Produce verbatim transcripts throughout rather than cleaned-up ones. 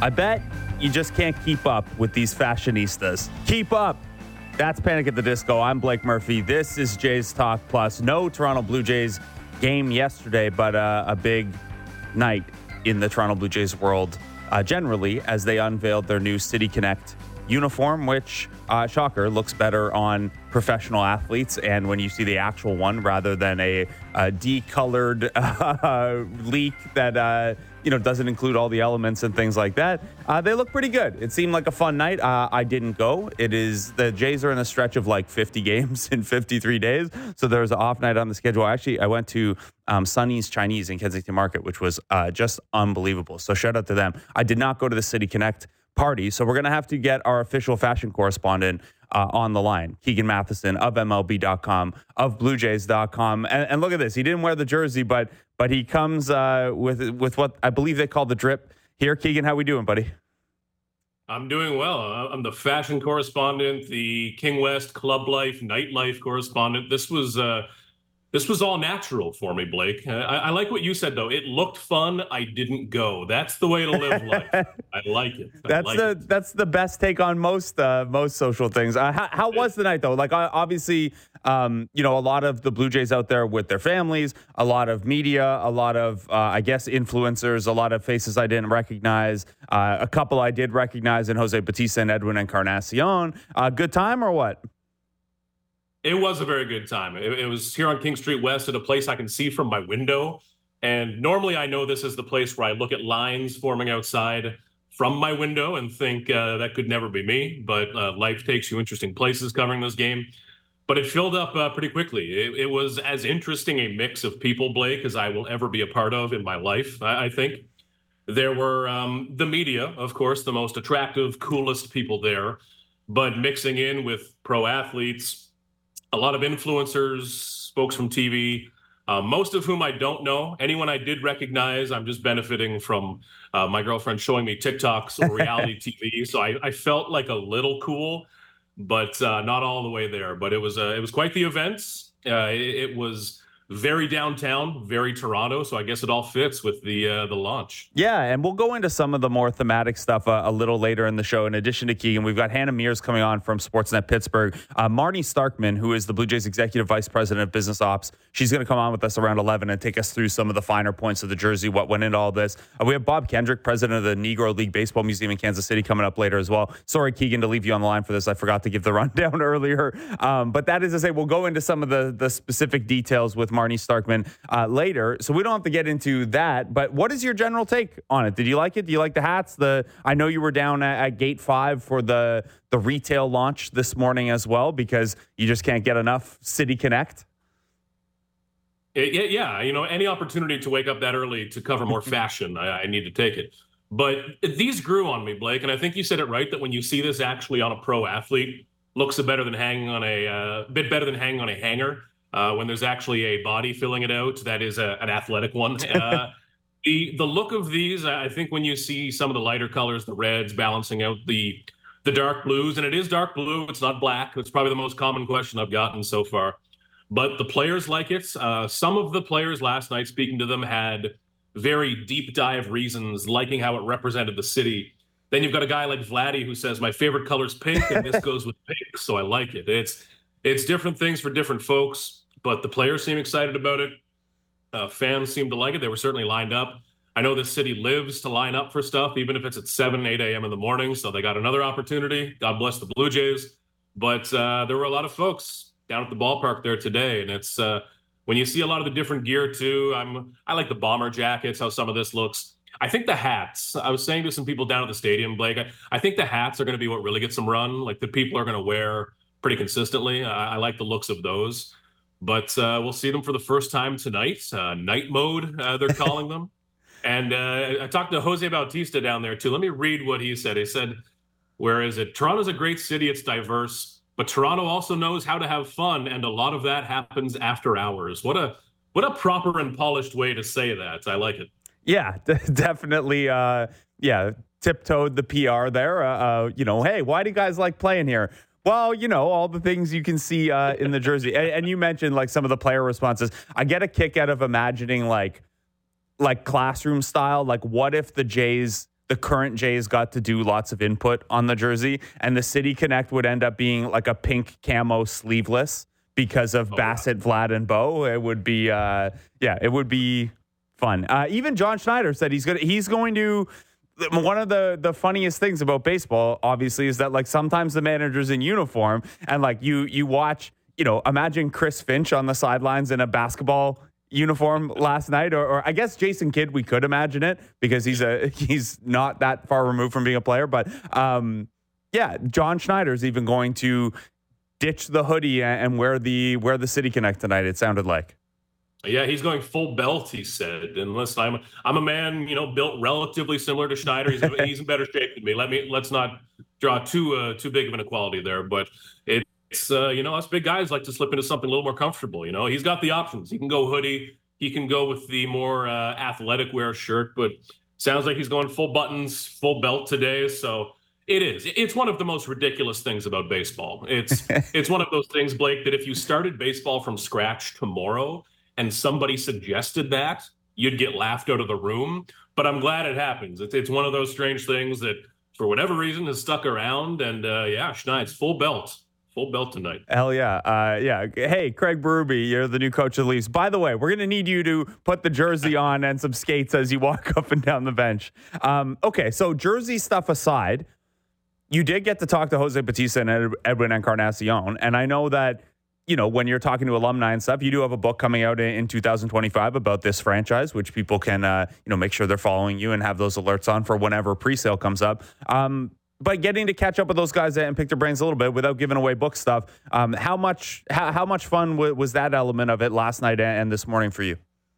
I bet you just can't keep up with these fashionistas. Keep up. That's Panic at the Disco. I'm Blake Murphy. This is Jays Talk Plus. No Toronto Blue Jays game yesterday, but uh, a big night in the Toronto Blue Jays world uh, generally as they unveiled their new City Connect uniform, which, uh, shocker, looks better on professional athletes. And when you see the actual one rather than a, a decolored uh, leak that, uh, you know, doesn't include all the elements and things like that, uh, they look pretty good. It seemed like a fun night. Uh, I didn't go. It is the Jays are in a stretch of like fifty games in fifty-three days. So there's an off night on the schedule. Actually, I went to um, Sonny's Chinese in Kensington Market, which was uh, just unbelievable. So shout out to them. I did not go to the City Connect party. So we're going to have to get our official fashion correspondent uh, on the line, Keegan Matheson of M L B dot com, of Blue Jays dot com. And, and look at this. He didn't wear the jersey, but but he comes uh, with with what I believe they call the drip here. Keegan, how we doing, buddy? I'm doing well. I'm the fashion correspondent, the King West club life, nightlife correspondent. This was uh, this was all natural for me, Blake. I, I like what you said, though. It looked fun. I didn't go. That's the way to live life. I like it. I that's like the it. that's the best take on most uh, most social things. Uh, how, how was the night, though? Like, uh, obviously, um, you know, a lot of the Blue Jays out there with their families, a lot of media, a lot of, uh, I guess, influencers, a lot of faces I didn't recognize, uh, a couple I did recognize in Jose Bautista and Edwin Encarnacion. Uh, good time or what? It was a very good time. It, it was here on King Street West at a place I can see from my window. And normally I know this is the place where I look at lines forming outside from my window and think uh, that could never be me. But uh, life takes you interesting places covering this game. But it filled up uh, pretty quickly. It, it was as interesting a mix of people, Blake, as I will ever be a part of in my life, I, I think. There were um, the media, of course, the most attractive, coolest people there. But mixing in with pro athletes, a lot of influencers, folks from T V, uh, most of whom I don't know. Anyone I did recognize, I'm just benefiting from uh, my girlfriend showing me TikToks or reality T V. So I, I felt like a little cool, but uh, not all the way there. But it was uh, it was quite the event. Uh, it, it was very downtown, very Toronto. So I guess it all fits with the uh, the launch. Yeah, and we'll go into some of the more thematic stuff uh, a little later in the show. In addition to Keegan, we've got Hannah Mears coming on from Sportsnet Pittsburgh. Uh, Marnie Starkman, who is the Blue Jays Executive Vice President of Business Ops, she's going to come on with us around eleven and take us through some of the finer points of the jersey, what went into all this. Uh, we have Bob Kendrick, President of the Negro League Baseball Museum in Kansas City, coming up later as well. Sorry, Keegan, to leave you on the line for this. I forgot to give the rundown earlier. Um, but that is to say, we'll go into some of the, the specific details with Marnie Starkman Uh, later, so we don't have to get into that. But what is your general take on it? Did you like it? Do you like the hats? The I know you were down at, at Gate Five for the the retail launch this morning as well, because you just can't get enough City Connect. It, yeah, you know, any opportunity to wake up that early to cover more fashion, I, I need to take it. But these grew on me, Blake, and I think you said it right that when you see this actually on a pro athlete, looks a better than hanging on a uh, bit better than hanging on a hanger. Uh, when there's actually a body filling it out, that is a, an athletic one. Uh, the the look of these, I think when you see some of the lighter colors, the reds balancing out the the dark blues, and it is dark blue, it's not black. It's probably the most common question I've gotten so far. But the players like it. Uh, some of the players last night, speaking to them, had very deep dive reasons, liking how it represented the city. Then you've got a guy like Vladdy who says, my favorite color is pink, and this goes with pink, so I like it. It's It's different things for different folks. But the players seem excited about it. Uh, fans seem to like it. They were certainly lined up. I know this city lives to line up for stuff, even if it's at seven, eight a.m. in the morning. So they got another opportunity. God bless the Blue Jays. But uh, there were a lot of folks down at the ballpark there today. And it's uh, when you see a lot of the different gear, too. I'm I like the bomber jackets, how some of this looks. I think the hats, I was saying to some people down at the stadium, Blake, I, I think the hats are going to be what really gets some run. Like the people are going to wear pretty consistently. I, I like the looks of those. But uh, we'll see them for the first time tonight. Uh, night mode, uh, they're calling them. And uh, I talked to Jose Bautista down there, too. Let me read what he said. He said, where is it? Toronto's a great city. It's diverse. But Toronto also knows how to have fun. And a lot of that happens after hours. What a what a proper and polished way to say that. I like it. Yeah, definitely. Uh, yeah, tiptoed the P R there. Uh, uh, you know, hey, why do you guys like playing here? Well, you know, all the things you can see uh, in the jersey. And, and you mentioned like some of the player responses. I get a kick out of imagining like like classroom style. Like what if the Jays, the current Jays got to do lots of input on the jersey, and the City Connect would end up being like a pink camo sleeveless because of oh, Bassett, wow. Vlad, and Bo. It would be, uh, yeah, it would be fun. Uh, even John Schneider said he's gonna he's going to. One of the, the funniest things about baseball, obviously, is that like sometimes the manager's in uniform and like you you watch, you know, imagine Chris Finch on the sidelines in a basketball uniform last night, or, or I guess Jason Kidd, we could imagine it because he's a he's not that far removed from being a player. But um, yeah, John Schneider's even going to ditch the hoodie and wear the wear the City Connect tonight. It sounded like. Yeah, he's going full belt, he said. And listen, I'm I'm a man, you know, built relatively similar to Schneider. He's, he's in better shape than me. Let me let's not draw too uh, too big of an equality there. But it's uh, you know, us big guys like to slip into something a little more comfortable. You know, he's got the options. He can go hoodie. He can go with the more uh, athletic wear shirt. But sounds like he's going full buttons, full belt today. So it is. It's one of the most ridiculous things about baseball. It's it's one of those things, Blake, that if you started baseball from scratch tomorrow and somebody suggested that, you'd get laughed out of the room. But I'm glad it happens. It's, it's one of those strange things that, for whatever reason, has stuck around. And, uh, yeah, Schneid's full belt. Full belt tonight. Hell yeah. Uh, yeah. Hey, Craig Berube, you're the new coach of the Leafs. By the way, we're going to need you to put the jersey on and some skates as you walk up and down the bench. Um, okay, so jersey stuff aside, you did get to talk to Jose Bautista and Ed- Edwin Encarnacion. And I know that, you know, when you're talking to alumni and stuff, you do have a book coming out in, in two thousand twenty-five about this franchise, which people can, uh, you know, make sure they're following you and have those alerts on for whenever presale comes up. Um, but getting to catch up with those guys and pick their brains a little bit without giving away book stuff, um, how much how, how much fun w- was that element of it last night and this morning for you?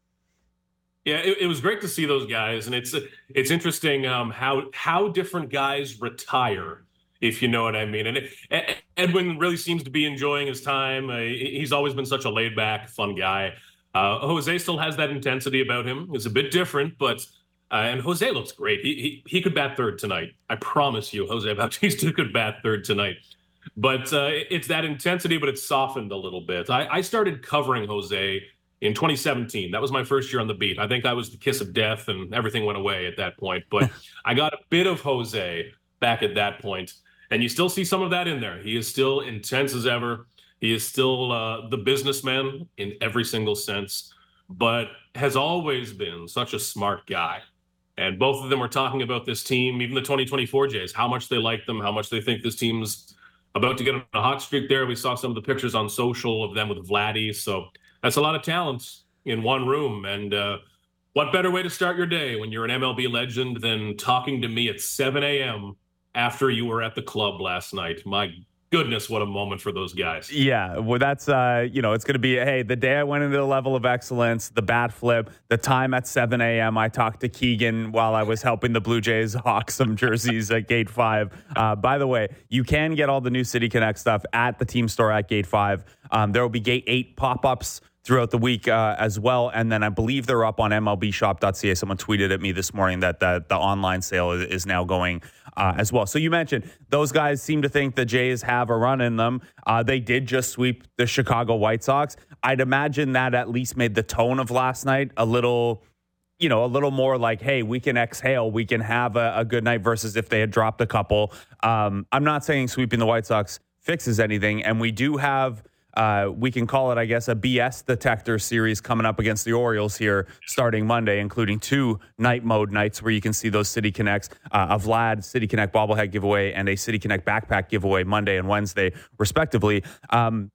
Yeah, it, it was great to see those guys, and it's it's interesting um, how how different guys retire, if you know what I mean. And it, Edwin really seems to be enjoying his time. Uh, he's always been such a laid-back, fun guy. Uh, Jose still has that intensity about him. It's a bit different, but uh, and Jose looks great. He, he he could bat third tonight. I promise you, Jose Bautista could bat third tonight. But uh, it's that intensity, but it's softened a little bit. I, I started covering Jose in twenty seventeen. That was my first year on the beat. I think I was the kiss of death, and everything went away at that point. But I got a bit of Jose back at that point. And you still see some of that in there. He is still intense as ever. He is still uh, the businessman in every single sense, but has always been such a smart guy. And both of them were talking about this team, even the twenty twenty-four Jays, how much they like them, how much they think this team's about to get on a hot streak there. We saw some of the pictures on social of them with Vladdy. So that's a lot of talent in one room. And uh, what better way to start your day when you're an M L B legend than talking to me at seven a.m. after you were at the club last night? My goodness, what a moment for those guys. Yeah, well, that's, uh, you know, it's going to be, hey, the day I went into the level of excellence, the bat flip, the time at seven a.m. I talked to Keegan while I was helping the Blue Jays hawk some jerseys at Gate five. Uh, by the way, you can get all the new City Connect stuff at the team store at Gate five. Um, there will be Gate eight pop-ups throughout the week uh, as well. And then I believe they're up on M L B shop dot C A. Someone tweeted at me this morning that the, the online sale is, is now going uh, as well. So you mentioned those guys seem to think the Jays have a run in them. Uh, they did just sweep the Chicago White Sox. I'd imagine that at least made the tone of last night a little, you know, a little more like, hey, we can exhale. We can have a, a good night versus if they had dropped a couple. Um, I'm not saying sweeping the White Sox fixes anything. And we do have... Uh, we can call it, I guess, a B S detector series coming up against the Orioles here starting Monday, including two night mode nights where you can see those City Connects, uh, a Vlad City Connect bobblehead giveaway and a City Connect backpack giveaway Monday and Wednesday, respectively. Um,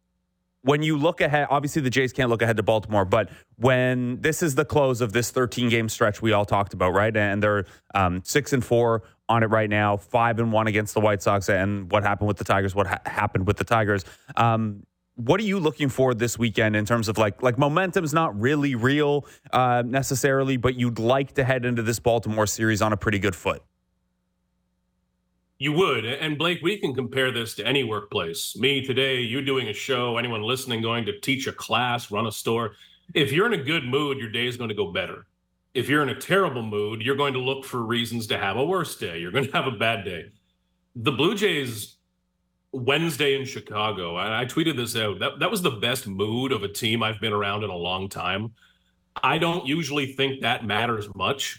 when you look ahead, obviously the Jays can't look ahead to Baltimore, but when this is the close of this thirteen-game stretch we all talked about, right? And they're um, six and four on it right now, five and one against the White Sox, and what happened with the Tigers, what ha- happened with the Tigers. Um, What are you looking for this weekend in terms of like like momentum's not really real uh, necessarily, but you'd like to head into this Baltimore series on a pretty good foot? You would. And Blake, we can compare this to any workplace. Me today, you doing a show, anyone listening going to teach a class, run a store. If you're in a good mood, your day is going to go better. If you're in a terrible mood, you're going to look for reasons to have a worse day. You're going to have a bad day. The Blue Jays Wednesday in Chicago, I, I tweeted this out. That, that was the best mood of a team I've been around in a long time. I don't usually think that matters much,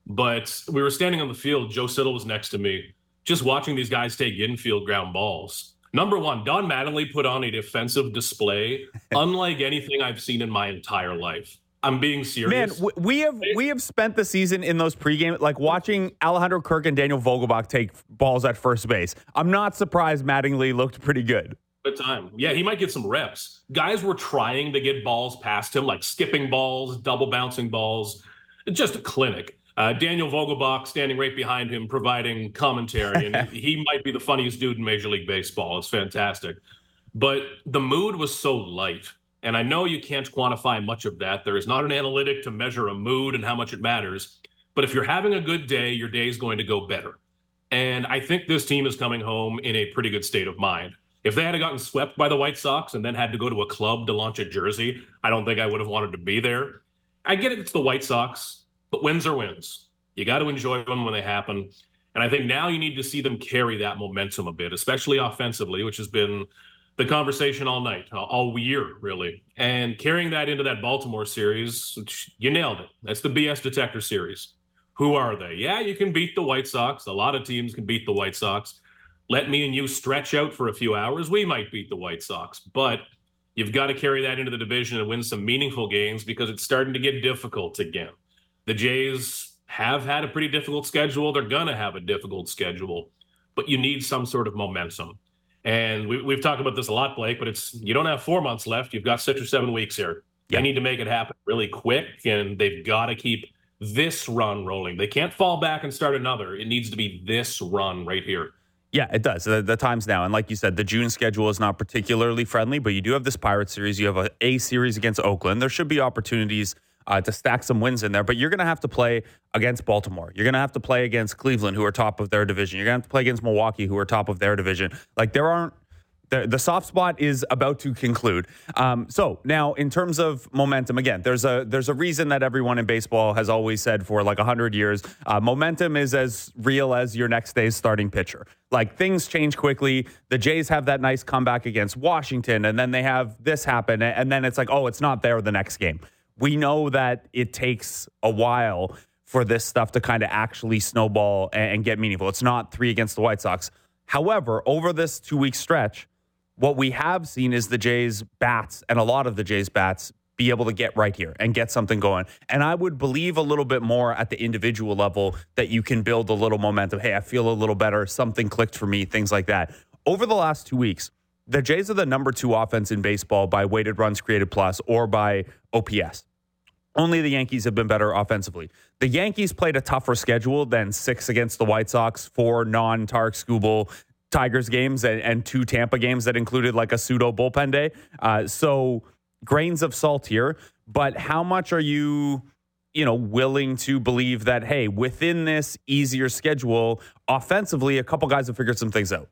But we were standing on the field. Joe Siddle was next to me, just watching these guys take infield ground balls. Number one, Don Mattingly put on a defensive display unlike anything I've seen in my entire life. I'm being serious. Man, we have we have spent the season in those pregame, like watching Alejandro Kirk and Daniel Vogelbach take balls at first base. I'm not surprised Mattingly looked pretty good. Good time. Yeah, he might get some reps. Guys were trying to get balls past him, like skipping balls, double bouncing balls. Just a clinic. Uh, Daniel Vogelbach standing right behind him, providing commentary, and he might be the funniest dude in Major League Baseball. It's fantastic. But the mood was so light. And I know you can't quantify much of that. There is not an analytic to measure a mood and how much it matters. But if you're having a good day, your day is going to go better. And I think this team is coming home in a pretty good state of mind. If they had gotten swept by the White Sox and then had to go to a club to launch a jersey, I don't think I would have wanted to be there. I get it, it's the White Sox, but wins are wins. You got to enjoy them when they happen. And I think now you need to see them carry that momentum a bit, especially offensively, which has been the conversation all night, all year, really. And carrying that into that Baltimore series, you nailed it. That's the B S detector series. Who are they? Yeah, you can beat the White Sox. A lot of teams can beat the White Sox. Let me and you stretch out for a few hours. We might beat the White Sox. But you've got to carry that into the division and win some meaningful games because it's starting to get difficult again. The Jays have had a pretty difficult schedule. They're going to have a difficult schedule. But you need some sort of momentum. And we, we've talked about this a lot, Blake, but it's you don't have four months left. You've got six or seven weeks here. Yeah. They need to make it happen really quick, and they've got to keep this run rolling. They can't fall back and start another. It needs to be this run right here. Yeah, it does. The, the time's now. And like you said, the June schedule is not particularly friendly, but you do have this Pirates series. You have a A series against Oakland. There should be opportunities Uh, to stack some wins in there, but you're going to have to play against Baltimore. You're going to have to play against Cleveland, who are top of their division. You're going to have to play against Milwaukee, who are top of their division. Like there aren't, the, the soft spot is about to conclude. Um, so now in terms of momentum, again, there's a there's a reason that everyone in baseball has always said for like one hundred years, uh, momentum is as real as your next day's starting pitcher. Like things change quickly. The Jays have that nice comeback against Washington, and then they have this happen, and then it's like, oh, it's not there the next game. We know that it takes a while for this stuff to kind of actually snowball and get meaningful. It's not three against the White Sox. However, over this two-week stretch, what we have seen is the Jays' bats and a lot of the Jays' bats be able to get right here and get something going. And I would believe a little bit more at the individual level that you can build a little momentum. Hey, I feel a little better. Something clicked for me, things like that. Over the last two weeks, the Jays are the number two offense in baseball by weighted runs created plus or by O P S. Only the Yankees have been better offensively. The Yankees played a tougher schedule than six against the White Sox, four non-Tarek Skubal Tigers games, and, and two Tampa games that included like a pseudo bullpen day. Uh, so grains of salt here. But how much are you, you know, willing to believe that, hey, within this easier schedule, offensively, a couple guys have figured some things out?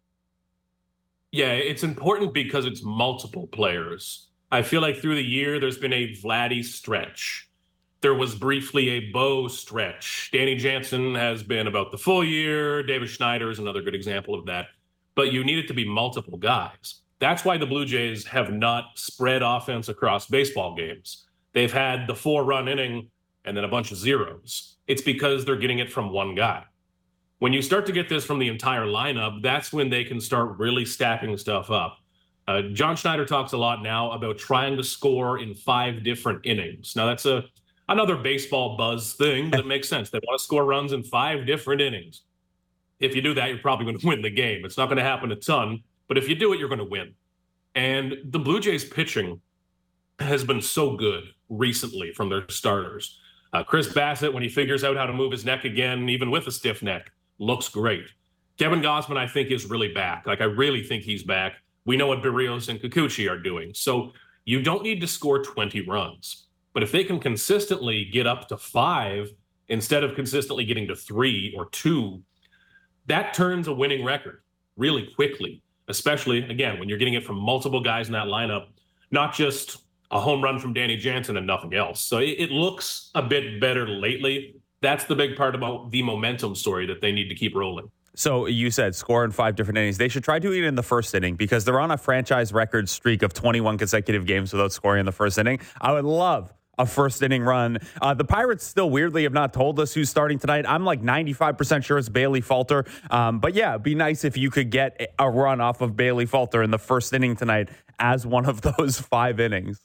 Yeah, it's important because it's multiple players. I feel like through the year, there's been a Vladdy stretch. There was briefly a Bo stretch. Danny Jansen has been about the full year. David Schneider is another good example of that. But you need it to be multiple guys. That's why the Blue Jays have not spread offense across baseball games. They've had the four-run inning and then a bunch of zeros. It's because they're getting it from one guy. When you start to get this from the entire lineup, that's when they can start really stacking stuff up. Uh, John Schneider talks a lot now about trying to score in five different innings. Now, that's a another baseball buzz thing, but it makes sense. They want to score runs in five different innings. If you do that, you're probably going to win the game. It's not going to happen a ton, but if you do it, you're going to win. And the Blue Jays pitching has been so good recently from their starters. Uh, Chris Bassett, when he figures out how to move his neck again, even with a stiff neck, looks great. Kevin Gausman, I think, is really back. Like, I really think he's back. We know what Berrios and Kikuchi are doing. So you don't need to score twenty runs. But if they can consistently get up to five instead of consistently getting to three or two, that turns a winning record really quickly, especially, again, when you're getting it from multiple guys in that lineup, not just a home run from Danny Jansen and nothing else. So it, it looks a bit better lately. That's the big part about the momentum story that they need to keep rolling. So you said score in five different innings. They should try doing it in the first inning because they're on a franchise record streak of twenty-one consecutive games without scoring in the first inning. I would love, a first inning run. Uh, the Pirates still weirdly have not told us who's starting tonight. I'm like ninety-five percent sure it's Bailey Falter. Um, but yeah, it'd be nice if you could get a run off of Bailey Falter in the first inning tonight as one of those five innings.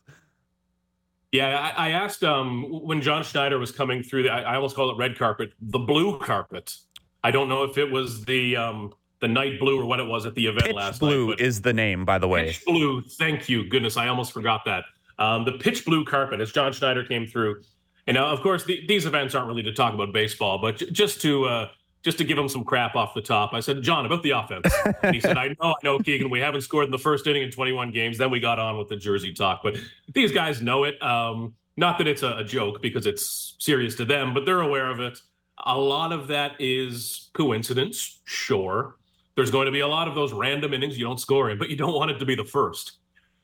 Yeah, I, I asked um, when John Schneider was coming through, the, I, I almost call it red carpet, the blue carpet. I don't know if it was the um, the night blue or what it was at the event Pitch last blue night. Blue is the name, by the way. Pitch blue. Thank you. Goodness, I almost forgot that. Um, the pitch blue carpet as John Schneider came through. And now, of course, the, these events aren't really to talk about baseball, but j- just to uh, just to give him some crap off the top, I said, John, about the offense. And he said, I know, I know, Keegan, we haven't scored in the first inning in twenty-one games. Then we got on with the Jersey talk. But these guys know it. Um, not that it's a, a joke because it's serious to them, but they're aware of it. A lot of that is coincidence, sure. There's going to be a lot of those random innings you don't score in, but you don't want it to be the first.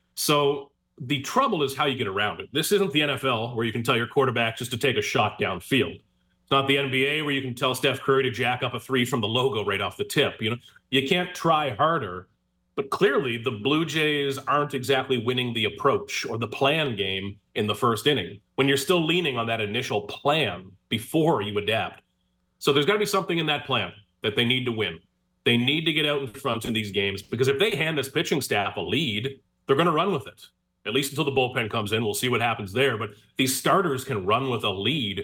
So the trouble is how you get around it. This isn't the N F L where you can tell your quarterback just to take a shot downfield. It's not the N B A where you can tell Steph Curry to jack up a three from the logo right off the tip. You know, you can't try harder, but clearly the Blue Jays aren't exactly winning the approach or the plan game in the first inning when you're still leaning on that initial plan before you adapt. So there's got to be something in that plan that they need to win. They need to get out in front in these games because if they hand this pitching staff a lead, they're going to run with it. At least until the bullpen comes in. We'll see what happens there. But these starters can run with a lead.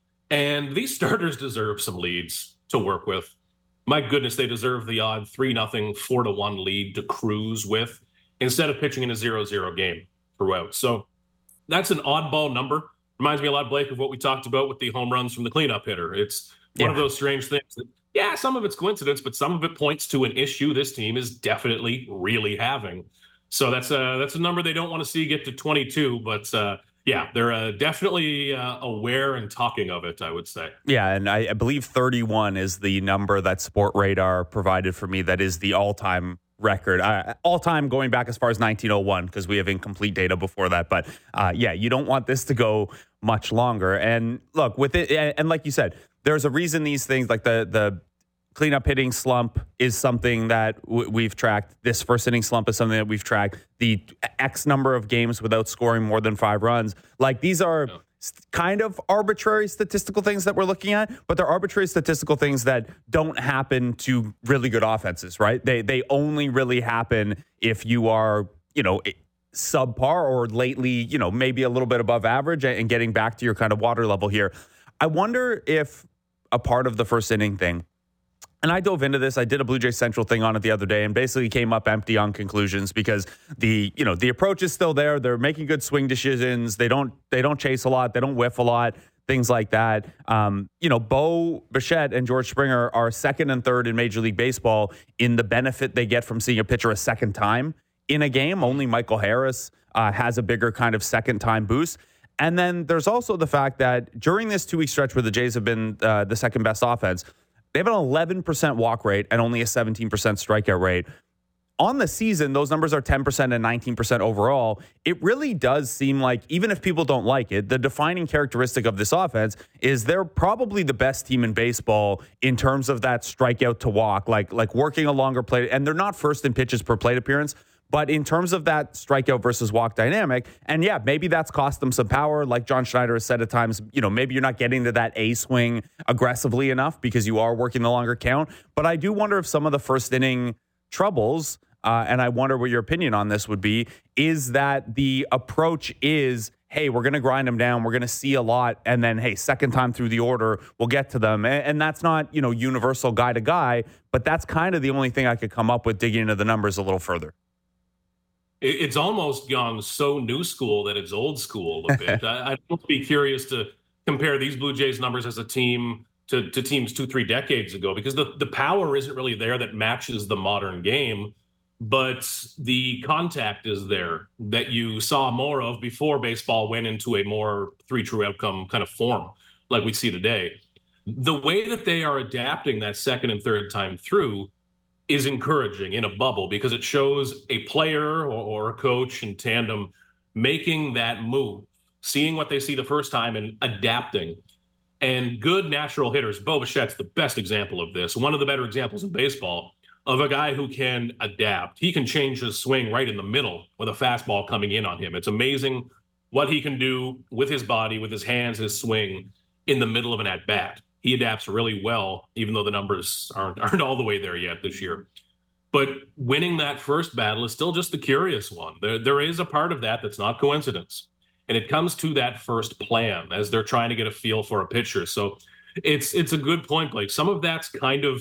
And these starters deserve some leads to work with. My goodness, they deserve the odd three nothing, four to one lead to cruise with instead of pitching in a zero zero game throughout. So that's an oddball number. Reminds me a lot, Blake, of what we talked about with the home runs from the cleanup hitter. It's one yeah. of those strange things that, yeah, some of it's coincidence, but some of it points to an issue this team is definitely really having. So that's a, that's a number they don't want to see get to twenty-two, but uh, yeah, they're uh, definitely uh, aware and talking of it, I would say. Yeah, and I, I believe thirty-one is the number that Sport Radar provided for me that is the all-time record. Uh, all-time going back as far as nineteen oh one because we have incomplete data before that. But uh, yeah, you don't want this to go much longer. And look, with it, and, and like you said, there's a reason these things like the the cleanup hitting slump is something that w- we've tracked. This first inning slump is something that we've tracked. The X number of games without scoring more than five runs. Like these are no. kind of arbitrary statistical things that we're looking at, but they're arbitrary statistical things that don't happen to really good offenses, right? They they only really happen if you are, you know, subpar or lately, you know, maybe a little bit above average and getting back to your kind of water level here. I wonder if a part of the first inning thing, and I dove into this. I did a Blue Jays Central thing on it the other day and basically came up empty on conclusions because the, you know, the approach is still there. They're making good swing decisions. They don't, they don't chase a lot. They don't whiff a lot, things like that. Um, you know, Bo Bichette and George Springer are second and third in Major League Baseball in the benefit they get from seeing a pitcher a second time in a game. Only Michael Harris uh, has a bigger kind of second time boost. And then there's also the fact that during this two week stretch where the Jays have been uh, the second best offense, they have an eleven percent walk rate and only a seventeen percent strikeout rate. On the season, those numbers are ten percent and nineteen percent overall. It really does seem like, even if people don't like it, the defining characteristic of this offense is they're probably the best team in baseball in terms of that strikeout to walk, like, like working a longer plate. And they're not first in pitches per plate appearance, but in terms of that strikeout versus walk dynamic, and yeah, maybe that's cost them some power. Like John Schneider has said at times, you know, maybe you're not getting to that A swing aggressively enough because you are working the longer count. But I do wonder if some of the first inning troubles, uh, and I wonder what your opinion on this would be, is that the approach is, hey, we're going to grind them down. We're going to see a lot. And then, hey, second time through the order, we'll get to them. And, and that's not, you know, universal guy to guy, but that's kind of the only thing I could come up with digging into the numbers a little further. It's almost gone so new school that it's old school a bit. I, I'd be curious to compare these Blue Jays numbers as a team to, to teams two, three decades ago, because the, the power isn't really there that matches the modern game, but the contact is there that you saw more of before baseball went into a more three true outcome kind of form like we see today. The way that they are adapting that second and third time through is encouraging in a bubble because it shows a player or, or a coach in tandem making that move, seeing what they see the first time and adapting. And good natural hitters, Bo Bichette's the best example of this, one of the better examples in baseball of a guy who can adapt. He can change his swing right in the middle with a fastball coming in on him. It's amazing what he can do with his body, with his hands, his swing in the middle of an at-bat. He adapts really well, even though the numbers aren't aren't all the way there yet this year. But winning that first battle is still just the curious one. There, there is a part of that that's not coincidence. And it comes to that first plan as they're trying to get a feel for a pitcher. So it's it's a good point, Blake. Some of that's kind of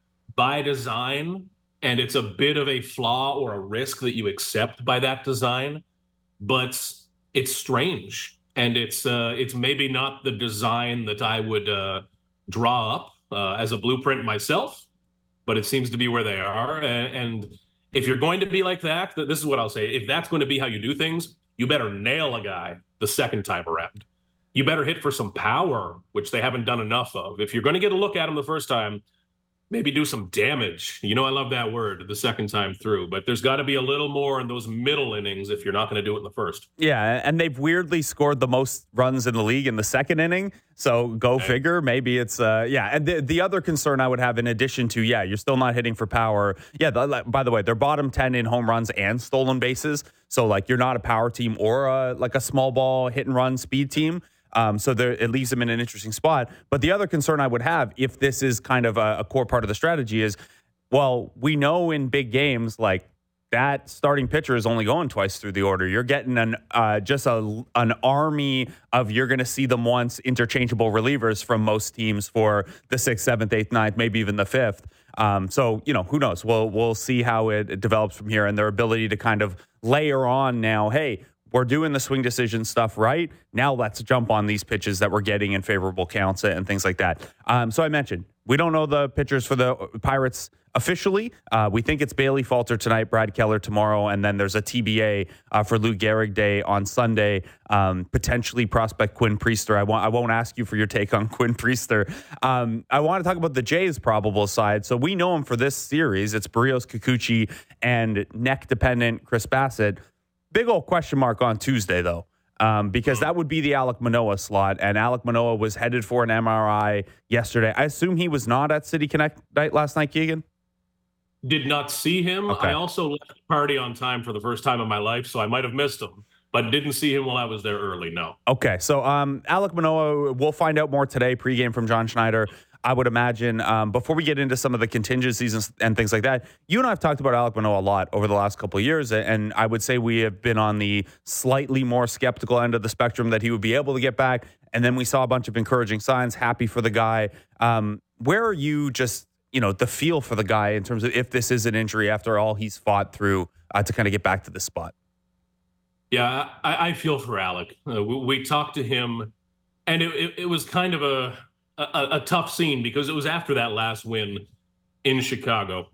by design, and it's a bit of a flaw or a risk that you accept by that design. But it's strange, and it's uh, it's maybe not the design that I would uh, draw up uh, as a blueprint myself, but it seems to be where they are. And, and if you're going to be like that, this is what I'll say. If that's going to be how you do things, you better nail a guy the second time around. You better hit for some power, which they haven't done enough of. If you're going to get a look at him the first time, maybe do some damage. You know, I love that word the second time through, but there's got to be a little more in those middle innings if you're not going to do it in the first. Yeah, and they've weirdly scored the most runs in the league in the second inning. So go okay. figure. Maybe it's, uh, yeah. And the, the other concern I would have in addition to, yeah, you're still not hitting for power. Yeah, the, by the way, they're bottom ten in home runs and stolen bases. So, like, you're not a power team or a, like a small ball hit and run speed team. Um, so there, it leaves them in an interesting spot. But the other concern I would have, if this is kind of a, a core part of the strategy, is, well, we know in big games, like, that starting pitcher is only going twice through the order. You're getting an uh, just a, an army of, you're going to see them once, interchangeable relievers from most teams for the sixth, seventh, eighth, ninth, maybe even the fifth. Um, so, you know, who knows? We'll, we'll see how it, it develops from here, and their ability to kind of layer on now, hey, we're doing the swing decision stuff right. Now let's jump on these pitches that we're getting in favorable counts and things like that. Um, so I mentioned, we don't know the pitchers for the Pirates officially. Uh, we think it's Bailey Falter tonight, Brad Keller tomorrow, and then there's a T B A uh, for Lou Gehrig Day on Sunday. Um, potentially prospect Quinn Priester. I, won't, I won't ask you for your take on Quinn Priester. Um, I want to talk about the Jays' probable side. So we know him for this series. It's Barrios, Kikuchi, and neck-dependent Chris Bassett. Big old question mark on Tuesday, though, um, because that would be the Alek Manoah slot, and Alek Manoah was headed for an M R I yesterday. I assume he was not at City Connect night last night, Keegan? Did not see him. Okay. I also left the party on time for the first time in my life, so I might have missed him, but didn't see him while I was there early, no. Okay, so um, Alek Manoah, we'll find out more today, pregame from John Schneider. I would imagine, um, before we get into some of the contingencies and, and things like that, you and I have talked about Alek Manoah a lot over the last couple of years, and I would say we have been on the slightly more skeptical end of the spectrum that he would be able to get back, and then we saw a bunch of encouraging signs, happy for the guy. Um, where are you just, you know, the feel for the guy in terms of if this is an injury after all he's fought through uh, to kind of get back to this spot? Yeah, I, I feel for Alek. Uh, we, we talked to him, and it, it, it was kind of a... A, a tough scene because it was after that last win in Chicago.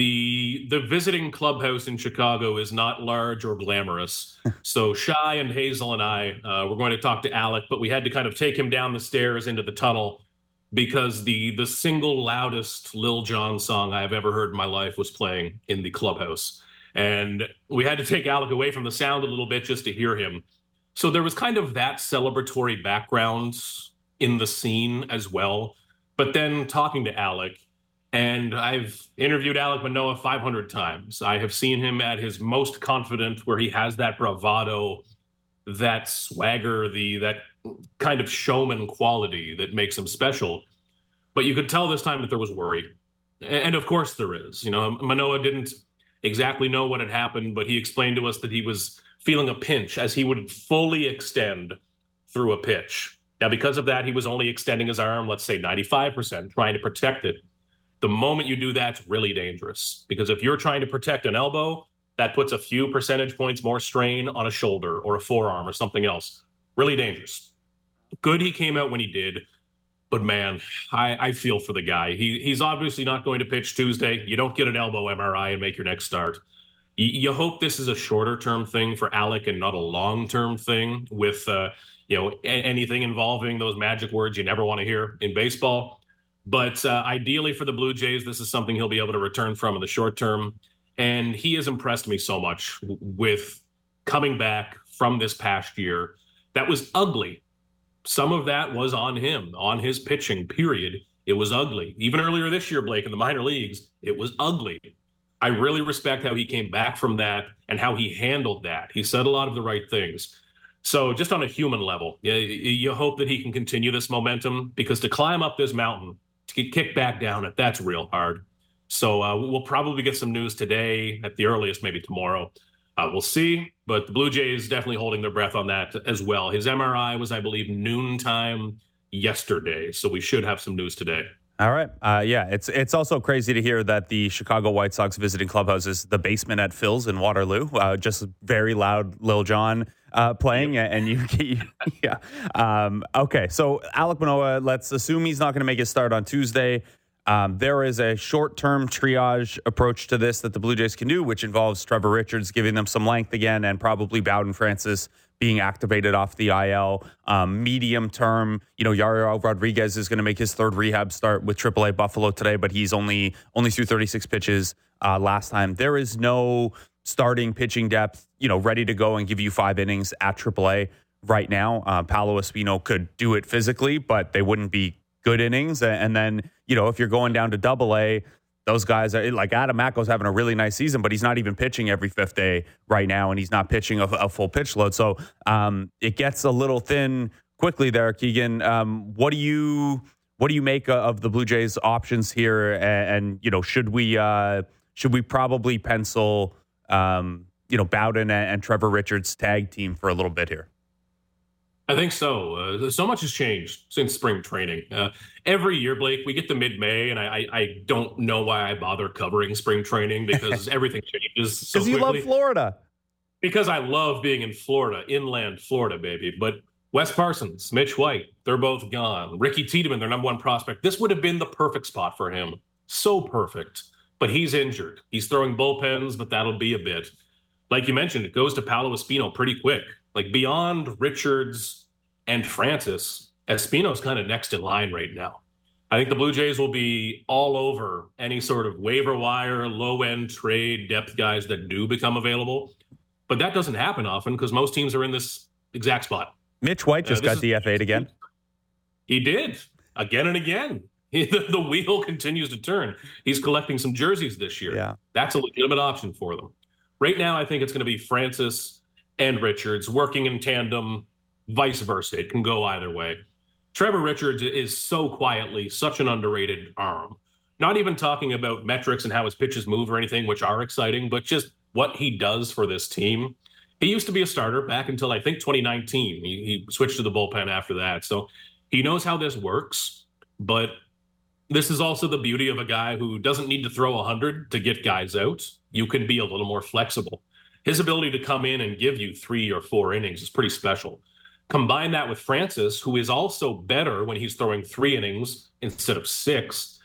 The the visiting clubhouse in Chicago is not large or glamorous. So Shai and Hazel and I uh, were going to talk to Alek, but we had to kind of take him down the stairs into the tunnel because the the single loudest Lil Jon song I've ever heard in my life was playing in the clubhouse. And we had to take Alek away from the sound a little bit just to hear him. So there was kind of that celebratory background in the scene as well. But then talking to Alek, and I've interviewed Alek Manoah five hundred times. I have seen him at his most confident, where he has that bravado, that swagger, the that kind of showman quality that makes him special. But you could tell this time that there was worry. And of course there is. You know, Manoah didn't exactly know what had happened, but he explained to us that he was feeling a pinch as he would fully extend through a pitch. Now, because of that, he was only extending his arm, let's say ninety-five percent, trying to protect it. The moment you do that, it's really dangerous. Because if you're trying to protect an elbow, that puts a few percentage points more strain on a shoulder or a forearm or something else. Really dangerous. Good he came out when he did. But, man, I, I feel for the guy. He, he's obviously not going to pitch Tuesday. You don't get an elbow M R I and make your next start. You, you hope this is a shorter-term thing for Alek and not a long-term thing with uh, – you know, anything involving those magic words you never want to hear in baseball. But uh, ideally for the Blue Jays, this is something he'll be able to return from in the short term. And he has impressed me so much with coming back from this past year. That was ugly. Some of that was on him, on his pitching, period. It was ugly. Even earlier this year, Blake, in the minor leagues, it was ugly. I really respect how he came back from that and how he handled that. He said a lot of the right things. So just on a human level, you, you hope that he can continue this momentum, because to climb up this mountain, to get kicked back down it, that's real hard. So uh, we'll probably get some news today, at the earliest, maybe tomorrow. Uh, we'll see. But the Blue Jays definitely holding their breath on that as well. His M R I was, I believe, noontime yesterday. So we should have some news today. All right. Uh, yeah, it's it's also crazy to hear that the Chicago White Sox visiting clubhouse is the basement at Phil's in Waterloo. Uh, just very loud Lil Jon uh, playing, yep. and you, you yeah. Um, okay, so Alek Manoah, let's assume he's not going to make his start on Tuesday. Um, there is a short-term triage approach to this that the Blue Jays can do, which involves Trevor Richards giving them some length again, and probably Bowden Francis being activated off the I L. Um, medium term, you know, Yariel Rodriguez is going to make his third rehab start with triple A Buffalo today, but he's only only threw thirty-six pitches uh, last time. There is no starting pitching depth, you know, ready to go and give you five innings at triple A right now. Uh, Paolo Espino could do it physically, but they wouldn't be good innings. And then, you know, if you're going down to double A, those guys are like Adam Macko's having a really nice season, but he's not even pitching every fifth day right now, and he's not pitching a, a full pitch load. So um, it gets a little thin quickly there, Keegan. Um, what do you what do you make of the Blue Jays' options here? And, and you know, should we uh, should we probably pencil um, you know Bowden and, and Trevor Richards tag team for a little bit here? I think so. Uh, so much has changed since spring training. Uh, every year, Blake, we get to mid-May, and I, I, I don't know why I bother covering spring training, because everything changes so Because quickly. you love Florida. Because I love being in Florida, inland Florida, baby. But Wes Parsons, Mitch White, they're both gone. Ricky Tiedemann, their number one prospect. This would have been the perfect spot for him. So perfect. But he's injured. He's throwing bullpens, but that'll be a bit. Like you mentioned, it goes to Paolo Espino pretty quick. Like beyond Richards and Francis, Espino's kind of next in line right now. I think the Blue Jays will be all over any sort of waiver wire, low-end trade depth guys that do become available. But that doesn't happen often because most teams are in this exact spot. Mitch White just uh, got D F A'd again. He did, again and again. He, the, the wheel continues to turn. He's collecting some jerseys this year. Yeah. That's a legitimate option for them. Right now, I think it's going to be Francis and Richards working in tandem, vice versa. It can go either way. Trevor Richards is so quietly such an underrated arm. Not even talking about metrics and how his pitches move or anything, which are exciting, but just what he does for this team. He used to be a starter back until, I think, twenty nineteen. He, he switched to the bullpen after that. So he knows how this works, but this is also the beauty of a guy who doesn't need to throw one hundred to get guys out. You can be a little more flexible. His ability to come in and give you three or four innings is pretty special. Combine that with Francis, who is also better when he's throwing three innings instead of six.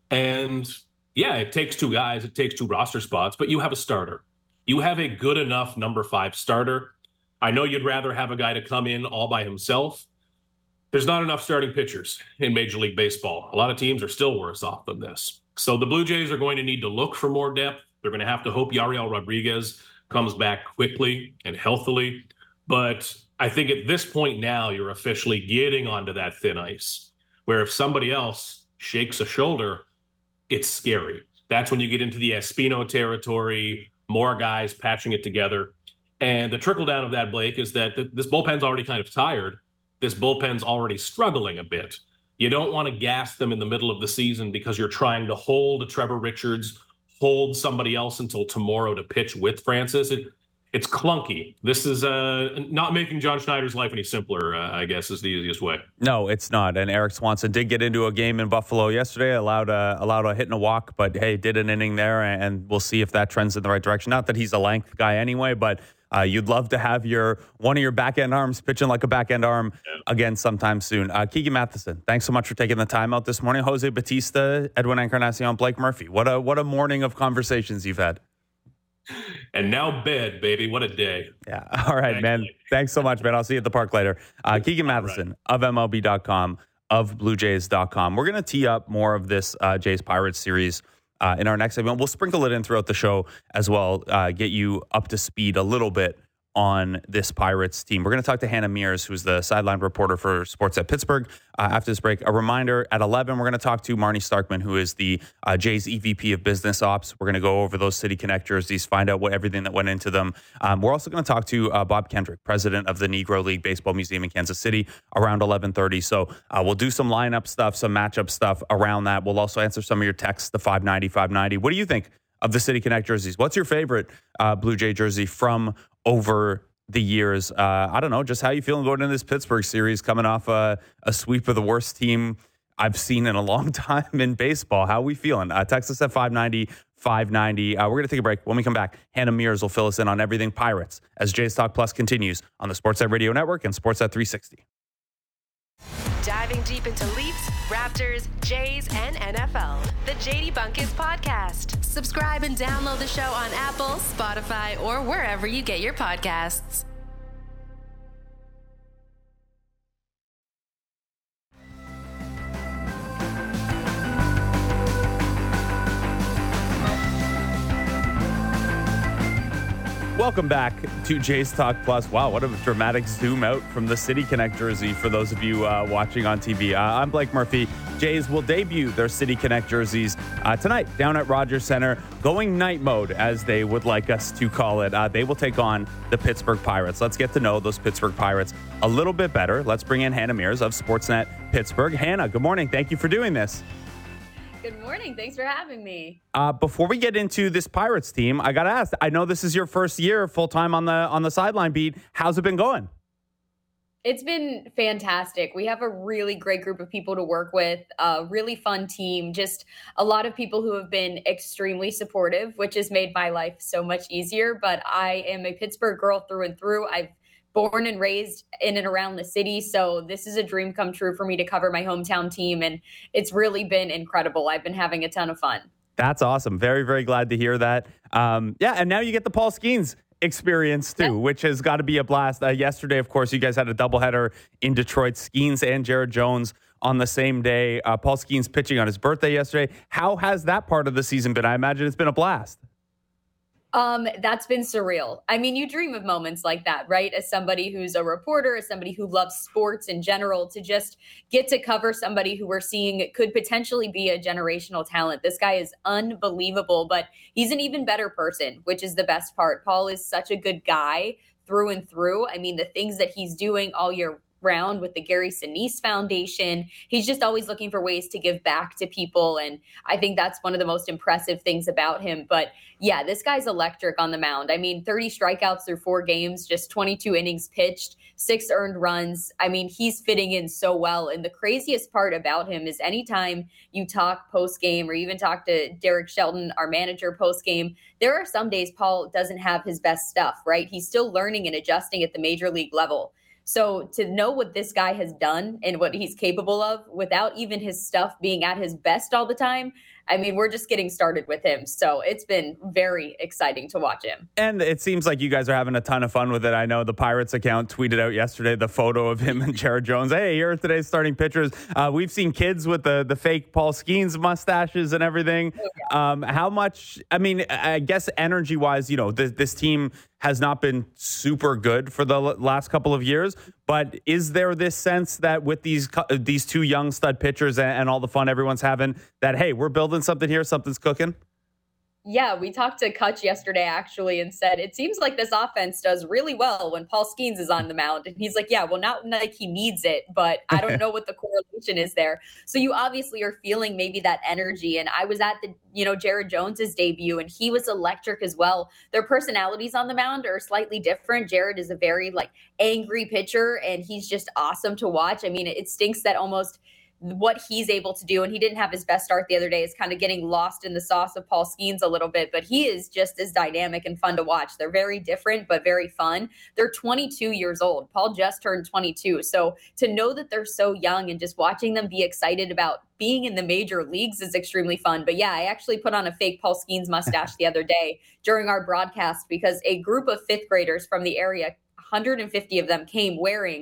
And yeah, it takes two guys, it takes two roster spots, but you have a starter. You have a good enough number five starter. I know you'd rather have a guy to come in all by himself. There's not enough starting pitchers in Major League Baseball. A lot of teams are still worse off than this. So the Blue Jays are going to need to look for more depth. They're going to have to hope Yariel Rodriguez comes back quickly and healthily. But I think at this point now, you're officially getting onto that thin ice, where if somebody else shakes a shoulder, it's scary. That's when you get into the Espino territory, more guys patching it together. And the trickle down of that, Blake, is that th- this bullpen's already kind of tired. This bullpen's already struggling a bit. You don't want to gas them in the middle of the season because you're trying to hold Trevor Richards, hold somebody else until tomorrow to pitch with Francis. It, it's clunky. This is uh, not making John Schneider's life any simpler, uh, I guess, is the easiest way. No, it's not. And Eric Swanson did get into a game in Buffalo yesterday, allowed a, allowed a hit and a walk, but hey, did an inning there, and we'll see if that trends in the right direction. Not that he's a length guy anyway, but uh, you'd love to have your one of your back-end arms pitching like a back-end arm yeah. again sometime soon. Uh, Keegan Matheson, thanks so much for taking the time out this morning. Jose Batista, Edwin Encarnacion, Blake Murphy. What a what a morning of conversations you've had. And now bed, baby. What a day. Yeah. All right, Thanks, man. Blake. Thanks so much, man. I'll see you at the park later. Uh, Keegan Matheson right. of M L B dot com, of Blue Jays dot com. We're going to tee up more of this uh, Jays Pirates series uh, in our next segment. We'll sprinkle it in throughout the show as well, uh, get you up to speed a little bit on this Pirates team. We're going to talk to Hannah Mears, who's the sideline reporter for Sportsnet Pittsburgh. Uh, after this break, a reminder, at eleven, we're going to talk to Marnie Starkman, who is the uh, Jays E V P of Business Ops. We're going to go over those City Connect jerseys, find out what everything that went into them. Um, we're also going to talk to uh, Bob Kendrick, president of the Negro League Baseball Museum in Kansas City, around eleven thirty. So uh, we'll do some lineup stuff, some matchup stuff around that. We'll also answer some of your texts, the five ninety, five ninety. What do you think of the City Connect jerseys? What's your favorite uh, Blue Jay jersey from over the years? Uh, I don't know, just how you feeling going into this Pittsburgh series, coming off a, a sweep of the worst team I've seen in a long time in baseball. How are we feeling? Uh, text us at five ninety, five ninety. Uh, we're going to take a break. When we come back, Hannah Mears will fill us in on everything Pirates as Jays Talk Plus continues on the Sportsnet Radio Network and Sportsnet three sixty. Diving deep into Leafs, Raptors, Jays, and N F L. The J D Bunkis Podcast. Subscribe and download the show on Apple, Spotify, or wherever you get your podcasts. Welcome back to Jays Talk Plus. Wow, what a dramatic zoom out from the City Connect jersey for those of you uh, watching on T V. Uh, I'm Blake Murphy. Jays will debut their City Connect jerseys uh, tonight down at Rogers Center, going night mode, as they would like us to call it. Uh, they will take on the Pittsburgh Pirates. Let's get to know those Pittsburgh Pirates a little bit better. Let's bring in Hannah Mears of Sportsnet Pittsburgh. Hannah, good morning. Thank you for doing this. Good morning. Thanks for having me. Uh, before we get into this Pirates team, I got to ask, I know this is your first year full-time on the on the sideline beat. How's it been going? It's been fantastic. We have a really great group of people to work with, a really fun team, just a lot of people who have been extremely supportive, which has made my life so much easier. But I am a Pittsburgh girl through and through. I've born and raised in and around the city. So this is a dream come true for me to cover my hometown team. And it's really been incredible. I've been having a ton of fun. That's awesome. Very, very glad to hear that. Um, yeah. And now you get the Paul Skeens experience too, yeah, which has got to be a blast. Uh, yesterday, of course, you guys had a doubleheader in Detroit, Skeens and Jared Jones on the same day. Uh, Paul Skeens pitching on his birthday yesterday. How has that part of the season been? I imagine it's been a blast. Um, that's been surreal. I mean, you dream of moments like that, right? As somebody who's a reporter, as somebody who loves sports in general, to just get to cover somebody who we're seeing could potentially be a generational talent. This guy is unbelievable, but he's an even better person, which is the best part. Paul is such a good guy through and through. I mean, the things that he's doing all year round with the Gary Sinise Foundation. He's just always looking for ways to give back to people. And I think that's one of the most impressive things about him. But yeah, this guy's electric on the mound. I mean, thirty strikeouts through four games, just twenty-two innings pitched, six earned runs. I mean, he's fitting in so well. And the craziest part about him is anytime you talk post game or even talk to Derek Shelton, our manager post game, there are some days Paul doesn't have his best stuff, right? He's still learning and adjusting at the major league level. So to know what this guy has done and what he's capable of without even his stuff being at his best all the time, I mean, we're just getting started with him. So it's been very exciting to watch him. And it seems like you guys are having a ton of fun with it. I know the Pirates account tweeted out yesterday the photo of him and Jared Jones. Hey, here are today's starting pitchers. Uh, we've seen kids with the, the fake Paul Skeens mustaches and everything. Oh, yeah. Um, how much, I mean, I guess energy-wise, you know, this, this team has not been super good for the last couple of years. But is there this sense that with these these two young stud pitchers and, and all the fun everyone's having, that, hey, we're building something here, something's cooking? Yeah, we talked to Kutch yesterday, actually, and said, it seems like this offense does really well when Paul Skeens is on the mound. And he's like, yeah, well, not like he needs it, but I don't know what the correlation is there. So you obviously are feeling maybe that energy. And I was at the, you know, Jared Jones's debut, and he was electric as well. Their personalities on the mound are slightly different. Jared is a very, like, angry pitcher, and he's just awesome to watch. I mean, it stinks that almost what he's able to do, and he didn't have his best start the other day, is kind of getting lost in the sauce of Paul Skeens a little bit, but he is just as dynamic and fun to watch. They're very different, but very fun. They're twenty-two years old. Paul just turned twenty-two. So to know that they're so young and just watching them be excited about being in the major leagues is extremely fun. But yeah, I actually put on a fake Paul Skeens mustache the other day during our broadcast because a group of fifth graders from the area, one hundred fifty of them, came wearing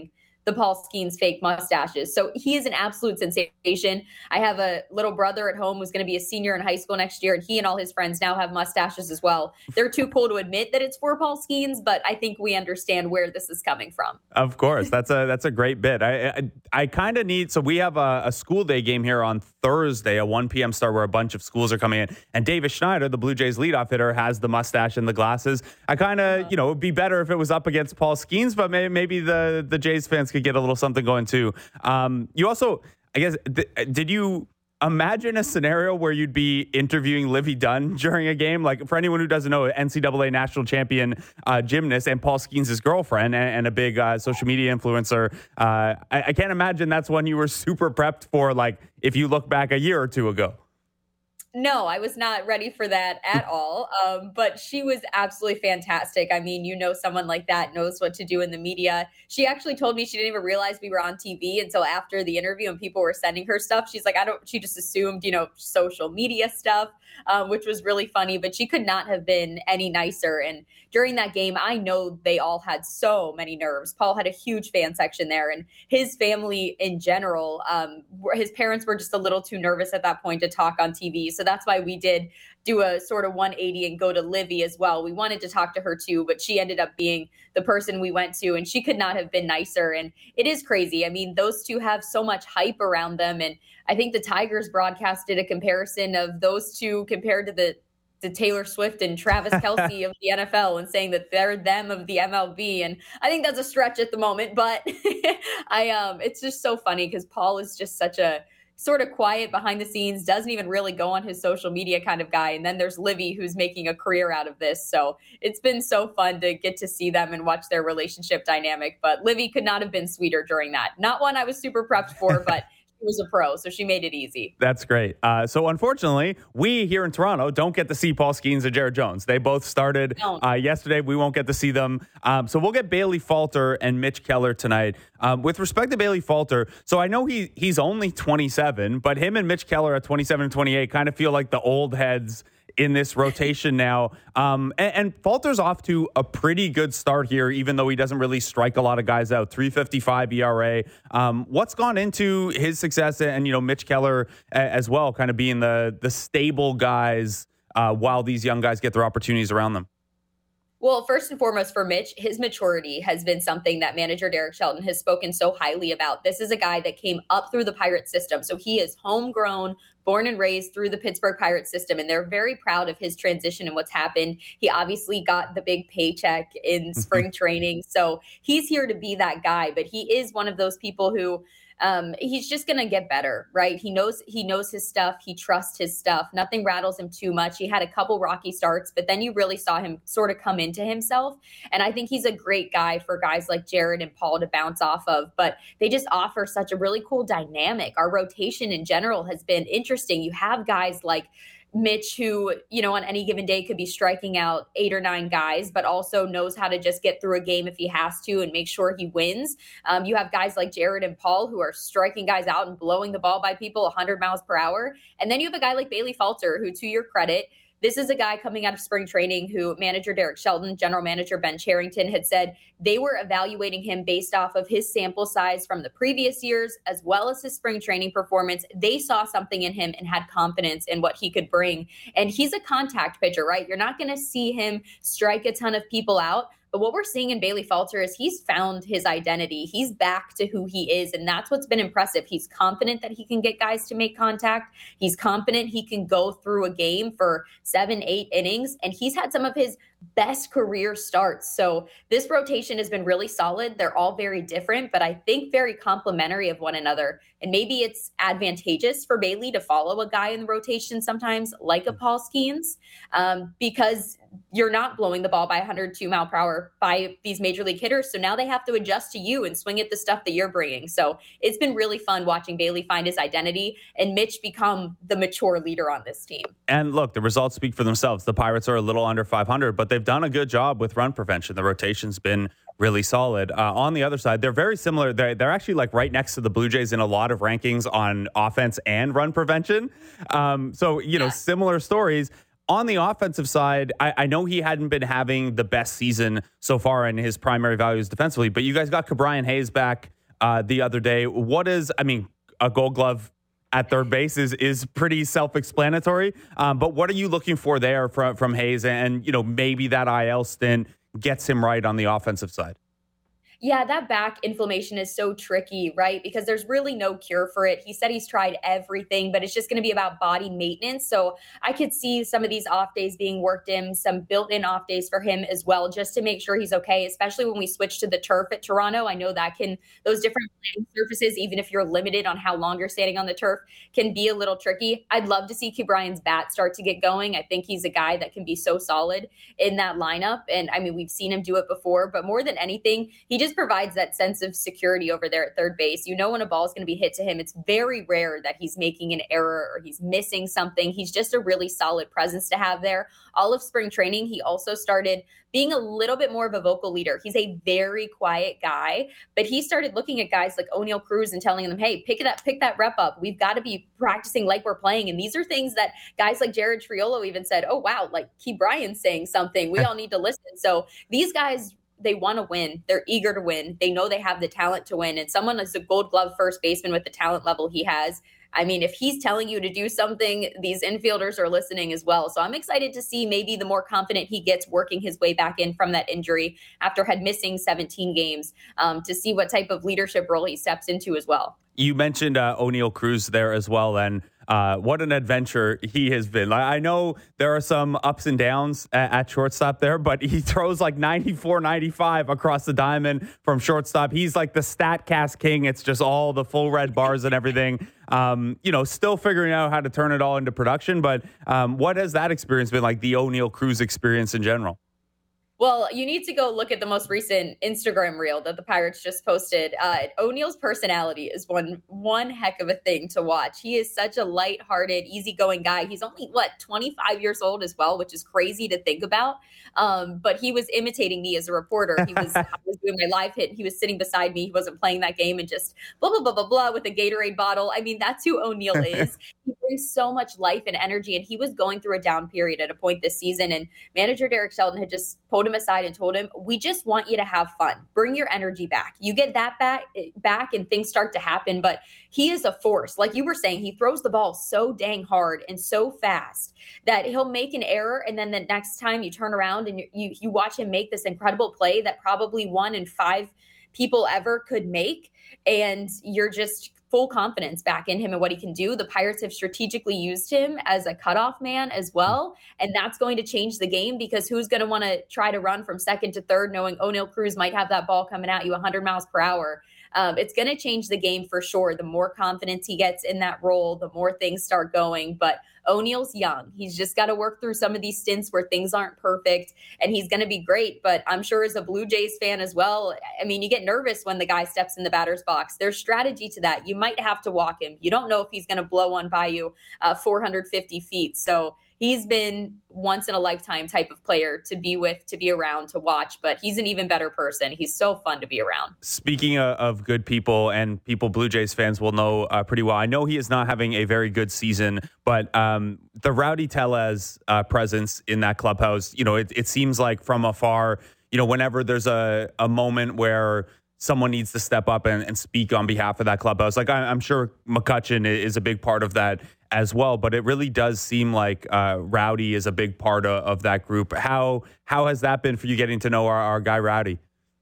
the Paul Skeens fake mustaches. So he is an absolute sensation. I have a little brother at home who's going to be a senior in high school next year, and he and all his friends now have mustaches as well. They're too cool to admit that it's for Paul Skeens, but I think we understand where this is coming from. Of course. That's a that's a great bit. I I, I kind of need, so we have a, a school day game here on Thursday, a one p.m. start where a bunch of schools are coming in. And Davis Schneider, the Blue Jays leadoff hitter, has the mustache and the glasses. I kind of, uh-huh. you know, it would be better if it was up against Paul Skeens, but maybe, maybe the, the Jays fans could get a little something going too. Um, you also, I guess, th- did you imagine a scenario where you'd be interviewing Livy Dunn during a game? Like, for anyone who doesn't know, N C double A national champion uh, gymnast and Paul Skeens' girlfriend and, and a big uh, social media influencer. Uh, I, I can't imagine that's one you were super prepped for, like, if you look back a year or two ago. No, I was not ready for that at all. Um, but she was absolutely fantastic. I mean, you know, someone like that knows what to do in the media. She actually told me she didn't even realize we were on T V until after the interview and people were sending her stuff. She's like, I don't, she just assumed, you know, social media stuff, um, which was really funny, but she could not have been any nicer. And during that game, I know they all had so many nerves. Paul had a huge fan section there, and his family in general, um, his parents were just a little too nervous at that point to talk on T V. So that's why we did do a sort of one eighty and go to Livy as well. We wanted to talk to her too, but she ended up being the person we went to, and she could not have been nicer. And it is crazy. I mean, those two have so much hype around them. And I think the Tigers broadcasted a comparison of those two compared to the to Taylor Swift and Travis Kelce of the N F L, and saying that they're them of the M L B. And I think that's a stretch at the moment, but I um, it's just so funny because Paul is just such a sort of quiet behind the scenes, doesn't even really go on his social media kind of guy. And then there's Livy, who's making a career out of this. So it's been so fun to get to see them and watch their relationship dynamic. But Livy could not have been sweeter during that. Not one I was super prepped for, but she was a pro, so she made it easy. That's great. Uh, so unfortunately, we here in Toronto don't get to see Paul Skeens and Jared Jones. They both started uh, yesterday. We won't get to see them. Um, so we'll get Bailey Falter and Mitch Keller tonight. Um, with respect to Bailey Falter, so I know he he's only twenty-seven, but him and Mitch Keller at twenty-seven and twenty-eight kind of feel like the old heads in this rotation now. Um, and, and Falter's off to a pretty good start here, even though he doesn't really strike a lot of guys out. three fifty-five E R A. Um, what's gone into his success, and, you know, Mitch Keller as well, kind of being the, the stable guys uh, while these young guys get their opportunities around them? Well, first and foremost for Mitch, his maturity has been something that manager Derek Shelton has spoken so highly about. This is a guy that came up through the Pirates system. So he is homegrown, born and raised through the Pittsburgh Pirates system, and they're very proud of his transition and what's happened. He obviously got the big paycheck in spring training. So he's here to be that guy, but he is one of those people who Um, he's just going to get better, right? He knows he knows his stuff. He trusts his stuff. Nothing rattles him too much. He had a couple rocky starts, but then you really saw him sort of come into himself. And I think he's a great guy for guys like Jared and Paul to bounce off of, but they just offer such a really cool dynamic. Our rotation in general has been interesting. You have guys like Mitch, who, you know, on any given day could be striking out eight or nine guys, but also knows how to just get through a game if he has to and make sure he wins. Um, you have guys like Jared and Paul who are striking guys out and blowing the ball by people one hundred miles per hour. And then you have a guy like Bailey Falter, who, to your credit, this is a guy coming out of spring training who manager Derek Shelton, general manager Ben Cherington had said they were evaluating him based off of his sample size from the previous years, as well as his spring training performance. They saw something in him and had confidence in what he could bring. And he's a contact pitcher, right? You're not going to see him strike a ton of people out. But what we're seeing in Bailey Falter is he's found his identity. He's back to who he is, and that's what's been impressive. He's confident that he can get guys to make contact. He's confident he can go through a game for seven, eight innings, and he's had some of his best career starts. So this rotation has been really solid. They're all very different, but I think very complementary of one another. And maybe it's advantageous for Bailey to follow a guy in the rotation sometimes like a Paul Skeens, um, because you're not blowing the ball by one hundred two mile per hour by these major league hitters. So now they have to adjust to you and swing at the stuff that you're bringing. So it's been really fun watching Bailey find his identity and Mitch become the mature leader on this team. And look, the results speak for themselves. The Pirates are a little under five hundred, but they've done a good job with run prevention. The rotation's been really solid. Uh, on the other side, they're very similar. They're, they're actually like right next to the Blue Jays in a lot of rankings on offense and run prevention. Um, so, you know, yeah. Similar stories. On the offensive side, I, I know he hadn't been having the best season so far in his primary values defensively, but you guys got Ke'Bryan Hayes back uh, the other day. What is, I mean, a Gold Glove at third base is is pretty self-explanatory. Um, but what are you looking for there from from Hayes? And, you know, maybe that I L stint gets him right on the offensive side. Yeah, that back inflammation is so tricky, right? Because there's really no cure for it. He said he's tried everything, but it's just going to be about body maintenance. So I could see some of these off days being worked in, some built-in off days for him as well, just to make sure he's okay, especially when we switch to the turf at Toronto. I know that can, those different playing surfaces, even if you're limited on how long you're standing on the turf, can be a little tricky. I'd love to see Ke'Brien's bat start to get going. I think he's a guy that can be so solid in that lineup. And I mean, we've seen him do it before, but more than anything, he just provides that sense of security over there at third base. You know when a ball is going to be hit to him. It's very rare that he's making an error or he's missing something. He's just a really solid presence to have there. All of spring training, he also started being a little bit more of a vocal leader. He's a very quiet guy, but he started looking at guys like O'Neal Cruz and telling them, hey, pick it up, pick that rep up. We've got to be practicing like we're playing. And these are things that guys like Jared Triolo even said, oh, wow, like Ke'Brien's saying something. We all need to listen. So these guys, they want to win. They're eager to win. They know they have the talent to win. And someone is a Gold Glove first baseman with the talent level he has. I mean, if he's telling you to do something, these infielders are listening as well. So I'm excited to see maybe the more confident he gets working his way back in from that injury after had missing seventeen games, um, to see what type of leadership role he steps into as well. You mentioned uh, O'Neal Cruz there as well, and uh, what an adventure he has been. I know there are some ups and downs at, at shortstop there, but he throws like ninety-four, ninety-five across the diamond from shortstop. He's like the StatCast king. It's just all the full red bars and everything. Um, you know, still figuring out how to turn it all into production. But um, what has that experience been like, the O'Neal Cruz experience in general? Well, you need to go look at the most recent Instagram reel that the Pirates just posted. Uh, O'Neal's personality is one one heck of a thing to watch. He is such a lighthearted, easygoing guy. He's only, what, twenty-five years old as well, which is crazy to think about. Um, but he was imitating me as a reporter. He was, I was doing my live hit. He was sitting beside me. He wasn't playing that game and just blah, blah, blah, blah, blah with a Gatorade bottle. I mean, that's who O'Neal is. He brings so much life and energy, and he was going through a down period at a point this season. And manager Derek Shelton had just pulled him aside and told him, we just want you to have fun. Bring your energy back. You get that back, back and things start to happen. But he is a force. Like you were saying, he throws the ball so dang hard and so fast that he'll make an error. And then the next time you turn around and you, you, you watch him make this incredible play that probably one in five people ever could make. And you're just full confidence back in him and what he can do. The Pirates have strategically used him as a cutoff man as well. And that's going to change the game, because who's going to want to try to run from second to third knowing O'Neal Cruz might have that ball coming at you one hundred miles per hour? Um, it's going to change the game for sure. The more confidence he gets in that role, the more things start going. But O'Neal's young. He's just got to work through some of these stints where things aren't perfect, and he's going to be great. But I'm sure as a Blue Jays fan as well, I mean, you get nervous when the guy steps in the batter's box. There's strategy to that. You might have to walk him. You don't know if he's going to blow one by you uh, four hundred fifty feet. So he's been once in a lifetime type of player to be with, to be around, to watch, but he's an even better person. He's so fun to be around. Speaking of good people, and people Blue Jays fans will know uh, pretty well, I know he is not having a very good season, but um, the Rowdy Tellez uh, presence in that clubhouse, you know, it, it seems like from afar, you know, whenever there's a, a moment where someone needs to step up and, and speak on behalf of that clubhouse. Like I, I'm sure McCutchen is a big part of that as well, but it really does seem like uh, Rowdy is a big part of, of that group. How how has that been for you, getting to know our, our guy Rowdy?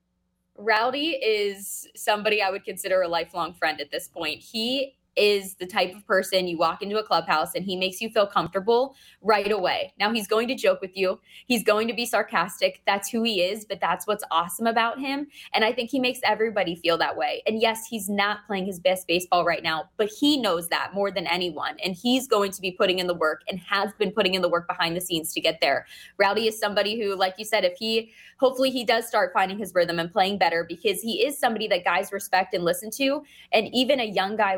Rowdy is somebody I would consider a lifelong friend at this point. He is the type of person you walk into a clubhouse and he makes you feel comfortable right away. Now, he's going to joke with you. He's going to be sarcastic. That's who he is, but that's what's awesome about him. And I think he makes everybody feel that way. And yes, he's not playing his best baseball right now, but he knows that more than anyone. And he's going to be putting in the work and has been putting in the work behind the scenes to get there. Rowdy is somebody who, like you said, if he, hopefully he does start finding his rhythm and playing better, because he is somebody that guys respect and listen to. And even a young guy like Jared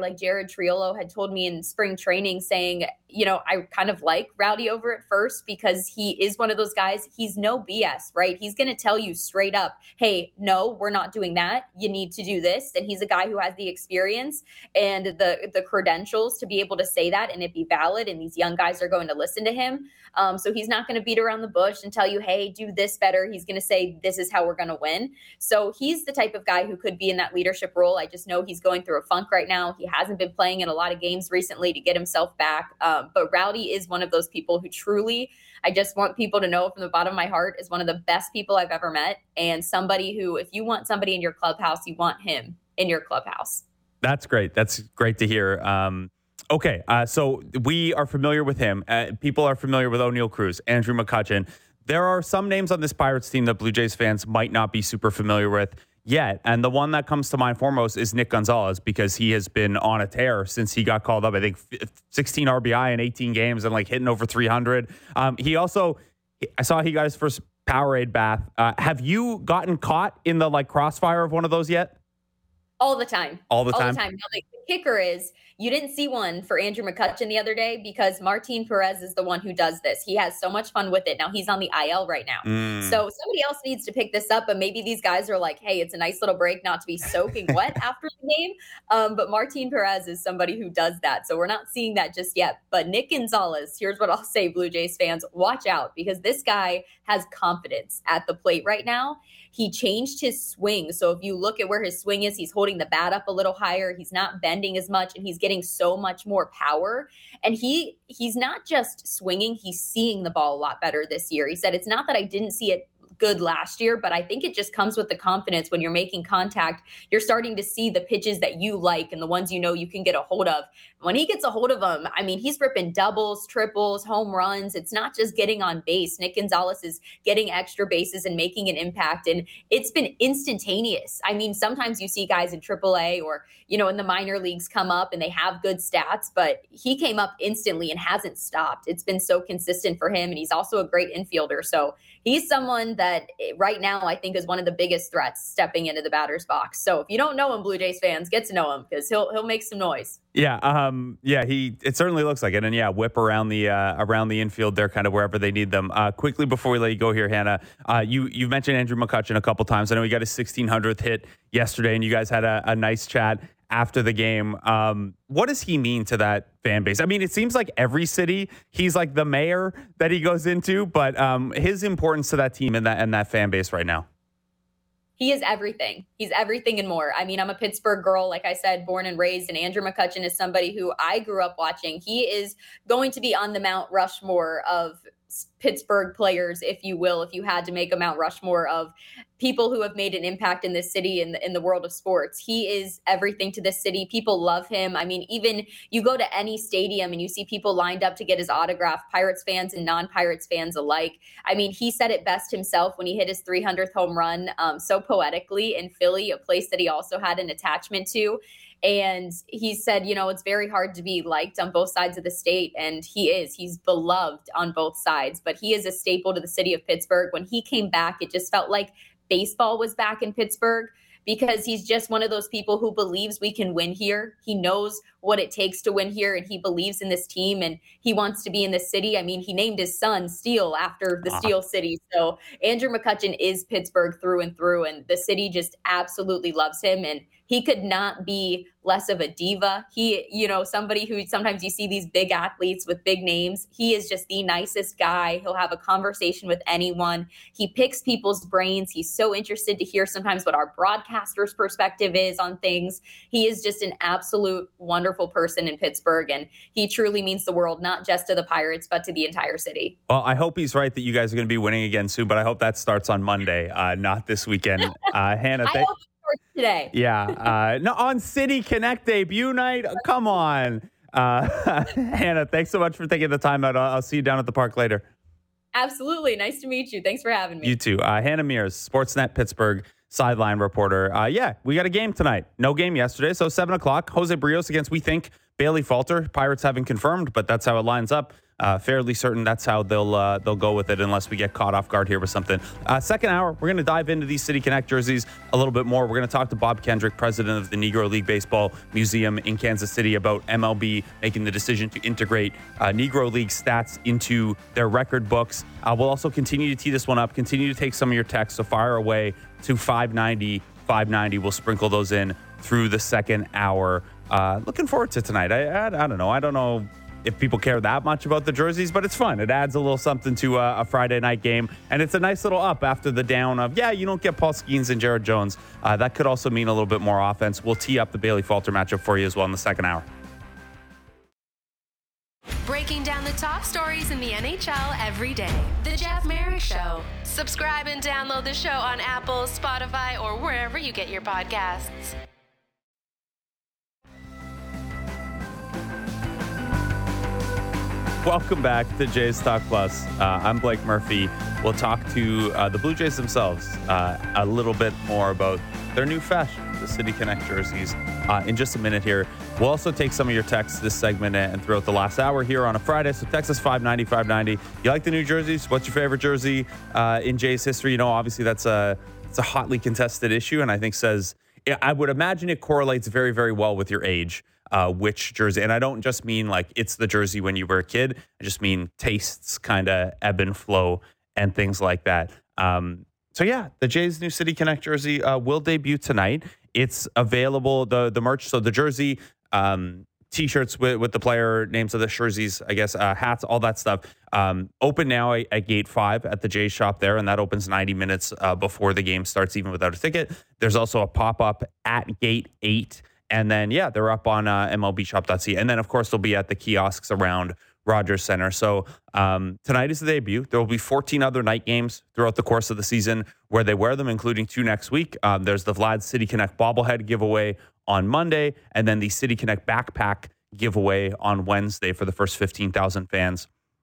Triolo had told me in spring training saying, you know, I kind of like Rowdy over at first because he is one of those guys. He's no B S, right? He's going to tell you straight up, hey, no, we're not doing that. You need to do this. And he's a guy who has the experience and the, the credentials to be able to say that and it be valid. And these young guys are going to listen to him. Um, so he's not going to beat around the bush and tell you, hey, do this better. He's going to say, this is how we're going to win. So he's the type of guy who could be in that leadership role. I just know he's going through a funk right now. He hasn't been playing in a lot of games recently to get himself back. Um, but Rowdy is one of those people who truly, I just want people to know from the bottom of my heart, is one of the best people I've ever met. And somebody who, if you want somebody in your clubhouse, you want him in your clubhouse. That's great. That's great to hear. Um, okay. Uh, so we are familiar with him. Uh, people are familiar with O'Neal Cruz, Andrew McCutchen. There are some names on this Pirates team that Blue Jays fans might not be super familiar with yet. And the one that comes to mind foremost is Nick Gonzalez, because he has been on a tear since he got called up. I think sixteen R B I in eighteen games and like hitting over three hundred. Um, he also, I saw he got his first Powerade bath. Uh, have you gotten caught in the like crossfire of one of those yet? All the time. All the time? All the time. Now, the kicker is you didn't see one for Andrew McCutchen the other day because Martin Perez is the one who does this. He has so much fun with it. Now he's on the I L right now. Mm. So somebody else needs to pick this up, but maybe these guys are like, hey, it's a nice little break not to be soaking wet after the game. Um, but Martin Perez is somebody who does that. So we're not seeing that just yet. But Nick Gonzalez, here's what I'll say, Blue Jays fans, watch out, because this guy has confidence at the plate right now. He changed his swing. So if you look at where his swing is, he's holding the bat up a little higher. He's not bending as much, and he's getting so much more power. And he he's not just swinging, he's seeing the ball a lot better this year. He said, it's not that I didn't see it good last year, but I think it just comes with the confidence. When you're making contact, you're starting to see the pitches that you like and the ones you know you can get a hold of. When he gets a hold of them, I mean, he's ripping doubles, triples, home runs. It's not just getting on base. Nick Gonzalez is getting extra bases and making an impact, and it's been instantaneous. I mean, sometimes you see guys in triple A or, you know, in the minor leagues come up and they have good stats, but he came up instantly and hasn't stopped. It's been so consistent for him, and he's also a great infielder. So he's someone that right now I think is one of the biggest threats stepping into the batter's box. So if you don't know him, Blue Jays fans, get to know him because he'll he'll make some noise. Yeah, um, yeah, he it certainly looks like it, and yeah, whip around the uh, around the infield there, kind of wherever they need them. Uh, quickly before we let you go here, Hannah, uh, you you mentioned Andrew McCutchen a couple times. I know he got his sixteen hundredth hit yesterday, and you guys had a, a nice chat after the game. Um, what does he mean to that fan base? I mean, it seems like every city he's like the mayor that he goes into, but um, his importance to that team and that and that fan base right now. He is everything. He's everything and more. I mean, I'm a Pittsburgh girl, like I said, born and raised, and Andrew McCutchen is somebody who I grew up watching. He is going to be on the Mount Rushmore of Pittsburgh players, if you will, if you had to make a Mount Rushmore of people who have made an impact in this city and in, in the world of sports. He is everything to this city. People love him. I mean, even you go to any stadium and you see people lined up to get his autograph, Pirates fans and non-Pirates fans alike. I mean, he said it best himself when he hit his three hundredth home run um, so poetically in Philly, a place that he also had an attachment to. And he said, you know, it's very hard to be liked on both sides of the state. And he is. He's beloved on both sides. But he is a staple to the city of Pittsburgh. When he came back, it just felt like baseball was back in Pittsburgh, because he's just one of those people who believes we can win here. He knows what it takes to win here, and he believes in this team, and he wants to be in this city. I mean, he named his son Steel after the ah. Steel City. So Andrew McCutchen is Pittsburgh through and through, and the city just absolutely loves him. And he could not be less of a diva. He, you know, somebody who sometimes you see these big athletes with big names. He is just the nicest guy. He'll have a conversation with anyone. He picks people's brains. He's so interested to hear sometimes what our broadcaster's perspective is on things. He is just an absolute wonderful person in Pittsburgh, and he truly means the world, not just to the Pirates, but to the entire city. Well, I hope he's right that you guys are going to be winning again soon, but I hope that starts on Monday, uh, not this weekend. Uh, Hannah, I th- hope today. Yeah. Uh, no, on City Connect debut night. Come on. Uh, Hannah, thanks so much for taking the time out. I'll, I'll see you down at the park later. Absolutely. Nice to meet you. Thanks for having me. You too. Uh, Hannah Mears, Sportsnet Pittsburgh sideline reporter. Uh, yeah, we got a game tonight. No game yesterday. So seven o'clock, Jose Barrios against, we think, Bailey Falter, Pirates haven't confirmed, but that's how it lines up. Uh, fairly certain that's how they'll uh, they'll go with it unless we get caught off guard here with something. Uh, second hour, we're going to dive into these City Connect jerseys a little bit more. We're going to talk to Bob Kendrick, president of the Negro League Baseball Museum in Kansas City, about M L B making the decision to integrate uh, Negro League stats into their record books. Uh, we'll also continue to tee this one up, continue to take some of your texts, so fire away to five ninety, five ninety. We'll sprinkle those in through the second hour. Uh, looking forward to tonight. I, I, I don't know. I don't know if people care that much about the jerseys, but it's fun. It adds a little something to a, a Friday night game, and it's a nice little up after the down of, yeah, you don't get Paul Skeens and Jared Jones. Uh, that could also mean a little bit more offense. We'll tee up the Bailey Falter matchup for you as well in the second hour. Breaking down the top stories in the N H L every day. The Jeff Merrick Show. Subscribe and download the show on Apple, Spotify, or wherever you get your podcasts. Welcome back to Jays Talk Plus. Uh, I'm Blake Murphy. We'll talk to uh, the Blue Jays themselves uh, a little bit more about their new fashion, the City Connect jerseys, uh, in just a minute here. We'll also take some of your texts this segment and throughout the last hour here on a Friday. So text us five ninety, five ninety. You like the new jerseys? What's your favorite jersey uh, in Jays history? You know, obviously that's a, it's a hotly contested issue, and I think says, I would imagine it correlates very, very well with your age. Uh, which jersey, and I don't just mean like it's the jersey when you were a kid. I just mean tastes kind of ebb and flow and things like that. Um, so yeah, the Jays' new City Connect jersey uh, will debut tonight. It's available, the the merch, so the jersey, um, t-shirts with, with the player names of the jerseys, I guess, uh, hats, all that stuff. Um, open now at, at Gate five at the Jays shop there, and that opens ninety minutes uh, before the game starts, even without a ticket. There's also a pop-up at Gate eight. And then, yeah, they're up on uh, M L B shop dot C A. And then, of course, they'll be at the kiosks around Rogers Center. So um, tonight is the debut. There will be fourteen other night games throughout the course of the season where they wear them, including two next week. Um, there's the Vlad City Connect bobblehead giveaway on Monday, and then the City Connect backpack giveaway on Wednesday for the first fifteen thousand fans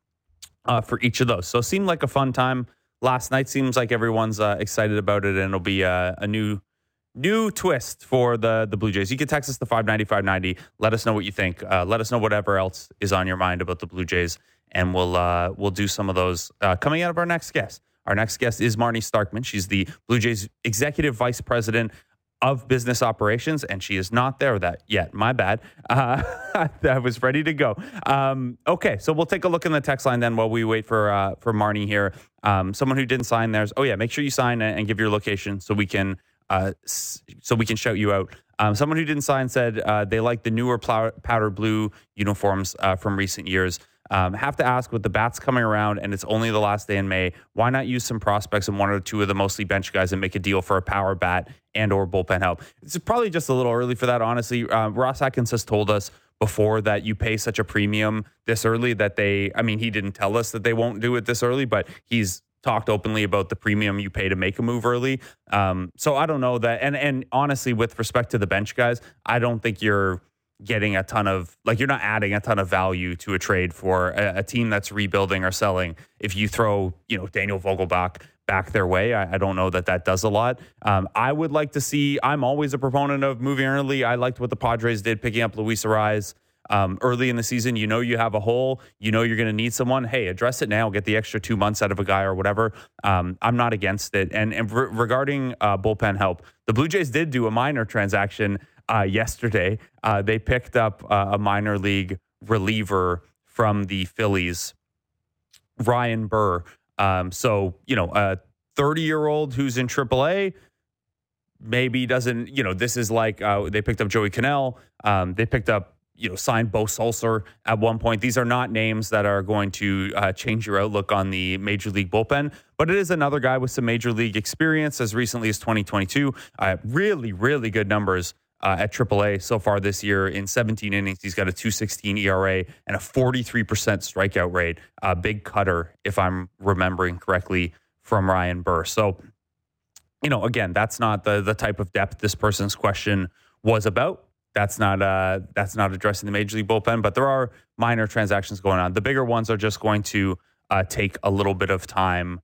uh, for each of those. So it seemed like a fun time last night. Seems like everyone's uh, excited about it, and it'll be uh, a new New twist for the, the Blue Jays. You can text us to five ninety, five ninety. Let us know what you think. Uh, let us know whatever else is on your mind about the Blue Jays, and we'll uh, we'll do some of those uh, coming out of our next guest. Our next guest is Marnie Starkman. She's the Blue Jays Executive Vice President of Business Operations, and she is not there that yet. My bad. Uh, I was ready to go. Um, okay, so we'll take a look in the text line then while we wait for uh, for Marnie here. Um, someone who didn't sign theirs. Oh, yeah, make sure you sign and give your location so we can Uh, so we can shout you out. Um, someone who didn't sign said uh, they like the newer plow- powder blue uniforms uh, from recent years. Um, have to ask, with the bats coming around and it's only the last day in May, why not use some prospects and one or two of the mostly bench guys and make a deal for a power bat and or bullpen help? It's probably just a little early for that, honestly. Uh, Ross Atkins has told us before that you pay such a premium this early that they, I mean, he didn't tell us that they won't do it this early, but he's talked openly about the premium you pay to make a move early. Um, so I don't know that. And and honestly, with respect to the bench guys, I don't think you're getting a ton of, like, you're not adding a ton of value to a trade for a, a team that's rebuilding or selling. If you throw, you know, Daniel Vogelbach back their way, I, I don't know that that does a lot. Um, I would like to see, I'm always a proponent of moving early. I liked what the Padres did, picking up Luis Arraez. Um, early in the season, you know you have a hole, you know you're going to need someone. Hey, address it now, get the extra two months out of a guy or whatever. Um, I'm not against it. And, and re- regarding uh, bullpen help, the Blue Jays did do a minor transaction uh, yesterday. Uh, they picked up uh, a minor league reliever from the Phillies, Ryan Burr. Um, so, you know, a thirty-year-old who's in triple A, maybe doesn't, you know, this is like uh, they picked up Joey Cannell. Um, they picked up you know, signed Bo Sulser at one point. These are not names that are going to uh, change your outlook on the Major League bullpen, but it is another guy with some Major League experience as recently as twenty twenty-two. Uh, really, really good numbers uh, at triple A so far this year. In seventeen innings, he's got a two sixteen E R A and a forty-three percent strikeout rate. A big cutter, if I'm remembering correctly, from Ryan Burr. So, you know, again, that's not the the type of depth this person's question was about. That's not uh, that's not addressing the Major League bullpen, but there are minor transactions going on. The bigger ones are just going to uh, take a little bit of time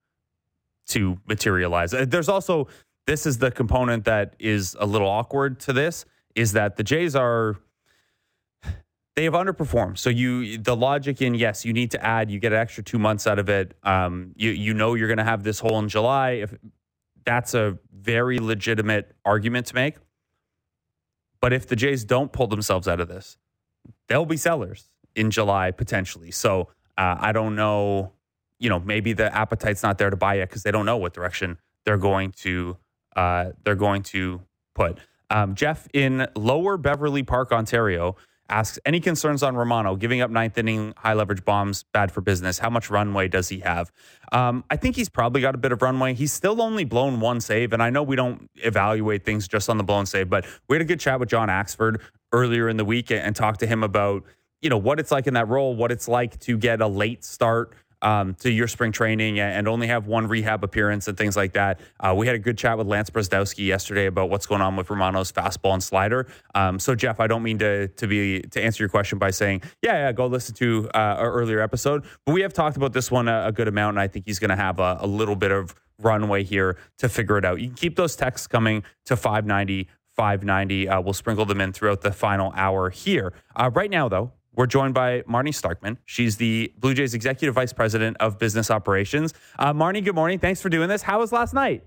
to materialize. There's also, this is the component that is a little awkward to this, is that the Jays are, they have underperformed. So you, the logic in, yes, you need to add, you get an extra two months out of it. Um, you, you know, you're going to have this hole in July. If that's a very legitimate argument to make. But if the Jays don't pull themselves out of this, they'll be sellers in July potentially. So uh, I don't know, you know, maybe the appetite's not there to buy yet because they don't know what direction they're going to, uh, they're going to put. Um, Jeff in Lower Beverly Park, Ontario, asks, any concerns on Romano giving up ninth inning high leverage bombs, bad for business? How much runway does he have? Um, I think he's probably got a bit of runway. He's still only blown one save, and I know we don't evaluate things just on the blown save, but we had a good chat with John Axford earlier in the week and talked to him about, you know, what it's like in that role, what it's like to get a late start Um, to your spring training and only have one rehab appearance and things like that. Uh, we had a good chat with Lance Bresdowski yesterday about what's going on with Romano's fastball and slider. Um, so, Jeff, I don't mean to to be to answer your question by saying, yeah, yeah, go listen to uh, our earlier episode. But we have talked about this one a, a good amount, and I think he's going to have a, a little bit of runway here to figure it out. You can keep those texts coming to five ninety, five ninety. Uh, we'll sprinkle them in throughout the final hour here. Uh, right now, though, we're joined by Marnie Starkman. She's the Blue Jays Executive Vice President of Business Operations. Uh, Marnie, good morning. Thanks for doing this. How was last night?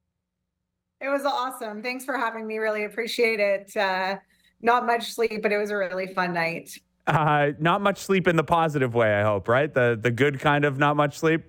It was awesome. Thanks for having me. Really appreciate it. Uh, not much sleep, but it was a really fun night. Uh, not much sleep in the positive way, I hope, right? The the good kind of not much sleep?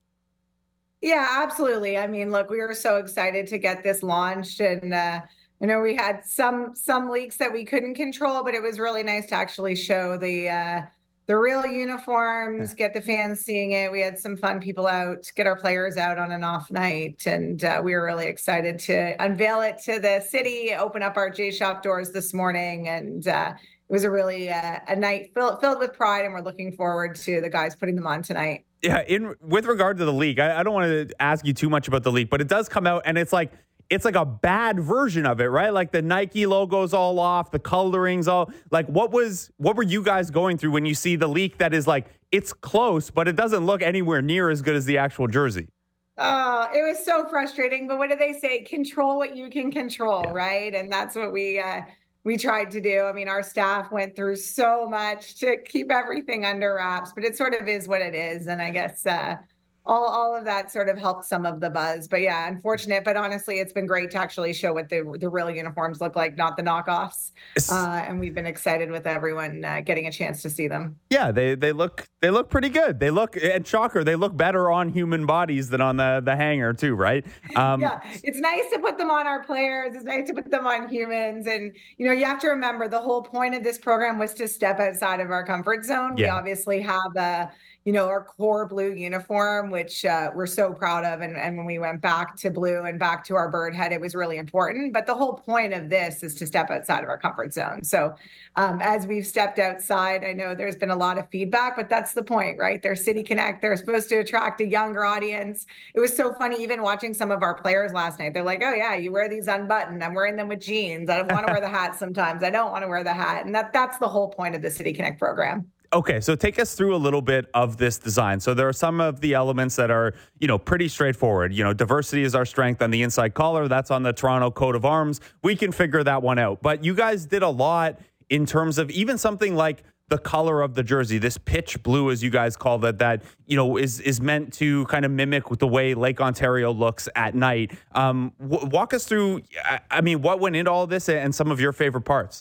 Yeah, absolutely. I mean, look, we were so excited to get this launched, and uh, I know we had some some leaks that we couldn't control, but it was really nice to actually show the uh, the real uniforms, get the fans seeing it. We had some fun people out, get our players out on an off night, and uh, we were really excited to unveil it to the city, open up our J Shop doors this morning, and uh, it was a really uh, a night filled filled with pride, and we're looking forward to the guys putting them on tonight. Yeah, in with regard to the leak, I, I don't want to ask you too much about the leak, but it does come out, and it's like. It's like a bad version of it, right? Like the Nike logo's all off, the coloring's all like, what was, what were you guys going through when you see the leak that is like, it's close, but it doesn't look anywhere near as good as the actual jersey? Oh, it was so frustrating. But what do they say? Control what you can control, yeah. Right? And that's what we, uh, we tried to do. I mean, our staff went through so much to keep everything under wraps, but it sort of is what it is. And I guess, uh, All, all of that sort of helped some of the buzz. But yeah, unfortunate. But honestly, it's been great to actually show what the the real uniforms look like, not the knockoffs. Uh, and we've been excited with everyone uh, getting a chance to see them. Yeah, they they look they look pretty good. They look, and shocker, they look better on human bodies than on the, the hanger too, right? Um, yeah, it's nice to put them on our players. It's nice to put them on humans. And, you know, you have to remember the whole point of this program was to step outside of our comfort zone. Yeah. We obviously have a you know, our core blue uniform, which uh, we're so proud of. And, and when we went back to blue and back to our bird head, it was really important. But the whole point of this is to step outside of our comfort zone. So um, as we've stepped outside, I know there's been a lot of feedback, but that's the point, right? They're City Connect. They're supposed to attract a younger audience. It was so funny, even watching some of our players last night. They're like, oh, yeah, you wear these unbuttoned. I'm wearing them with jeans. I don't want to wear the hat sometimes. I don't want to wear the hat. And that that's the whole point of the City Connect program. Okay, so take us through a little bit of this design. So there are some of the elements that are, you know, pretty straightforward. You know, diversity is our strength on the inside collar. That's on the Toronto coat of arms. We can figure that one out. But you guys did a lot in terms of even something like the color of the jersey, this pitch blue, as you guys call it, that, you know, is is meant to kind of mimic with the way Lake Ontario looks at night. Um, w- walk us through, I mean, what went into all this and some of your favorite parts.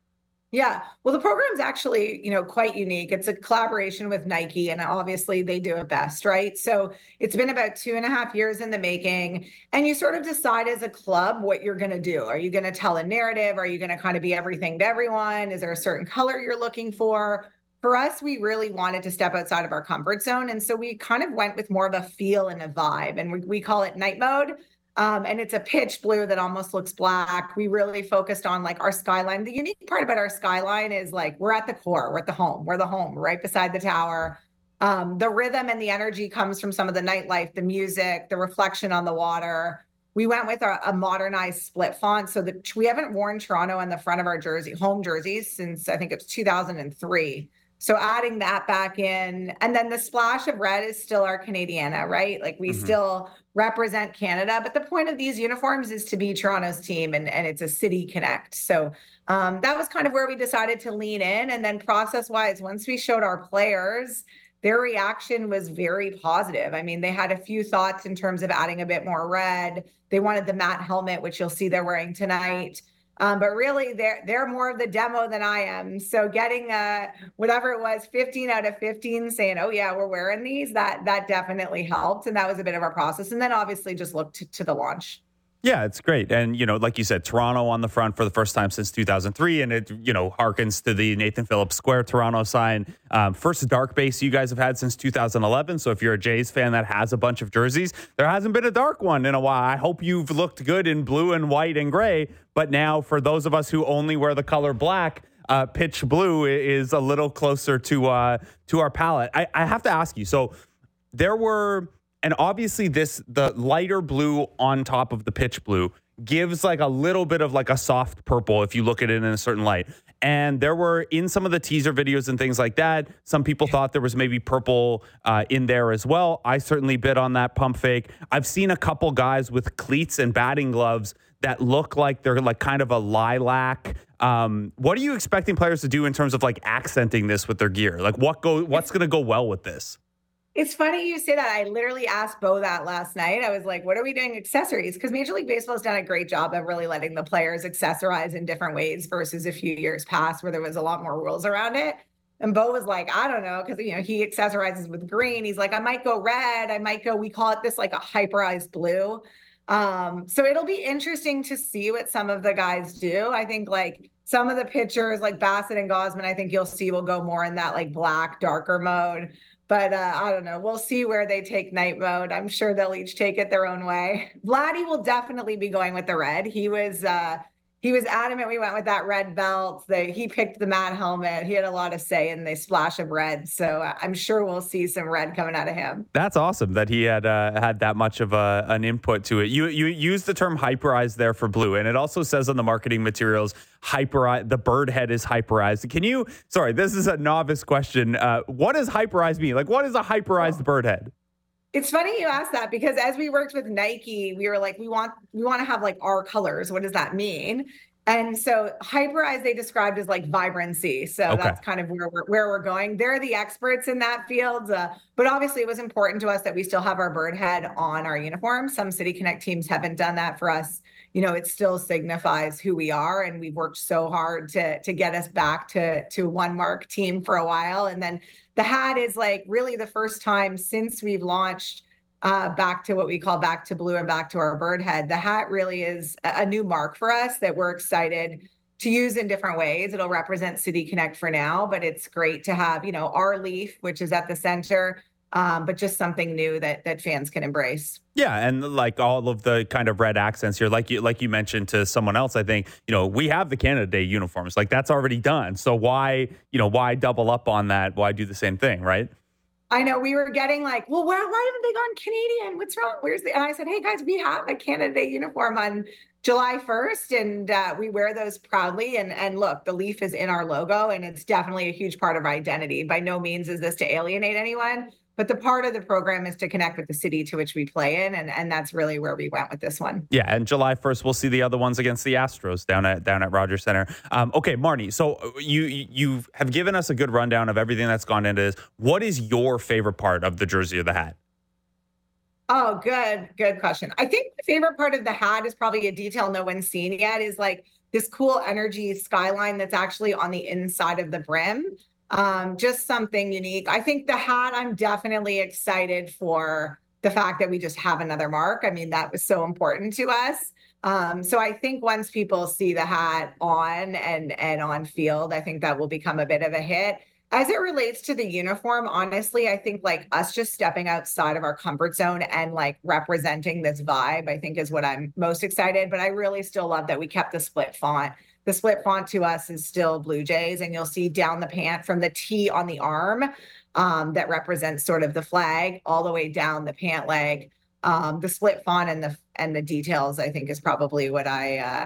Yeah, well, the program's actually, you know, quite unique. It's a collaboration with Nike, and obviously they do it best, right? So it's been about two and a half years in the making, and you sort of decide as a club what you're going to do. Are you going to tell a narrative? Are you going to kind of be everything to everyone? Is there a certain color you're looking for? For us, we really wanted to step outside of our comfort zone, and so we kind of went with more of a feel and a vibe, and we, we call it night mode. Um, and it's a pitch blue that almost looks black. We really focused on like our skyline. The unique part about our skyline is like, we're at the core, we're at the home, we're the home right beside the tower. Um, the rhythm and the energy comes from some of the nightlife, the music, the reflection on the water. We went with a, a modernized split font so that we haven't worn Toronto on the front of our jersey, home jerseys since I think it's two thousand three. So adding that back in, and then the splash of red is still our Canadiana, right? Like we mm-hmm. still represent Canada, but the point of these uniforms is to be Toronto's team, and, and it's a city connect. So um, that was kind of where we decided to lean in. And then process wise, once we showed our players, their reaction was very positive. I mean, they had a few thoughts in terms of adding a bit more red. They wanted the matte helmet, which you'll see they're wearing tonight. Um, but really, they're they're more of the demo than I am. So getting uh, whatever it was, fifteen out of fifteen saying, oh, yeah, we're wearing these, that that definitely helped. And that was a bit of our process. And then obviously just look to, to the launch. Yeah, it's great. And, you know, like you said, Toronto on the front for the first time since two thousand three. And it, you know, harkens to the Nathan Phillips Square Toronto sign. Um, first dark base you guys have had since two thousand eleven. So if you're a Jays fan that has a bunch of jerseys, there hasn't been a dark one in a while. I hope you've looked good in blue and white and gray. But now for those of us who only wear the color black, uh, pitch blue is a little closer to uh, to our palette. I, I have to ask you. So there were... And obviously this, the lighter blue on top of the pitch blue gives like a little bit of like a soft purple if you look at it in a certain light. And there were in some of the teaser videos and things like that, some people thought there was maybe purple uh, in there as well. I certainly bid on that pump fake. I've seen a couple guys with cleats and batting gloves that look like they're like kind of a lilac. Um, what are you expecting players to do in terms of like accenting this with their gear? Like what go, what's going to go well with this? It's funny you say that. I literally asked Bo that last night. I was like, what are we doing accessories? Because Major League Baseball has done a great job of really letting the players accessorize in different ways versus a few years past where there was a lot more rules around it. And Bo was like, I don't know, because, you know, he accessorizes with green. He's like, I might go red. I might go, we call it this like a hyperized blue. Um, so it'll be interesting to see what some of the guys do. I think like some of the pitchers like Bassett and Gausman, I think you'll see will go more in that like black, darker mode. But uh, I don't know. We'll see where they take night mode. I'm sure they'll each take it their own way. Vladdy will definitely be going with the red. He was uh, he was adamant we went with that red belt. They, he picked the matte helmet. He had a lot of say in the splash of red. So uh, I'm sure we'll see some red coming out of him. That's awesome that he had uh, had that much of a, an input to it. You you use the term hyperized there for blue, and it also says on the marketing materials, hyperized, the bird head is hyperized. Can you, sorry, this is a novice question. Uh, what does hyperized mean? Like, what is a hyperized oh. bird head? It's funny you asked that because as we worked with Nike, we were like, we want we want to have like our colors. What does that mean? And so hyperized, they described as like vibrancy. So okay. that's kind of where we're, where we're going. They're the experts in that field. Uh, but obviously it was important to us that we still have our bird head on our uniform. Some City Connect teams haven't done that for us. You know, it still signifies who we are. And we've worked so hard to, to get us back to, to one mark team for a while. And then the hat is like really the first time since we've launched uh, back to what we call back to blue and back to our bird head. The hat really is a new mark for us that we're excited to use in different ways. It'll represent City Connect for now, but it's great to have, you know, our leaf, which is at the center, um, but just something new that that fans can embrace. Yeah, and like all of the kind of red accents here, like you like you mentioned to someone else, I think, you know, we have the Canada Day uniforms. Like that's already done. So why, you know, why double up on that? Why do the same thing, right? I know we were getting like, well, why, why haven't they gone Canadian? What's wrong? Where's the, and I said, hey guys, we have a Canada Day uniform on July first and uh, we wear those proudly. And, and look, the leaf is in our logo and it's definitely a huge part of our identity. By no means is this to alienate anyone, but the part of the program is to connect with the city to which we play in. And, and that's really where we went with this one. Yeah. And July first, we'll see the other ones against the Astros down at down at Rogers Center. Um, okay, Marnie, so you you have given us a good rundown of everything that's gone into this. What is your favorite part of the jersey or the hat? Oh, good. Good question. I think the favorite part of the hat is probably a detail no one's seen yet is like this cool energy skyline that's actually on the inside of the brim. Um, just something unique. I think the hat, I'm definitely excited for the fact that we just have another mark. I mean, that was so important to us. Um, so I think once people see the hat on and, and on field, I think that will become a bit of a hit. As it relates to the uniform, honestly, I think like us just stepping outside of our comfort zone and like representing this vibe, I think is what I'm most excited. But I really still love that we kept the split font. The split font to us is still Blue Jays, and you'll see down the pant from the T on the arm um, that represents sort of the flag all the way down the pant leg. Um, the split font and the and the details, I think, is probably what I uh,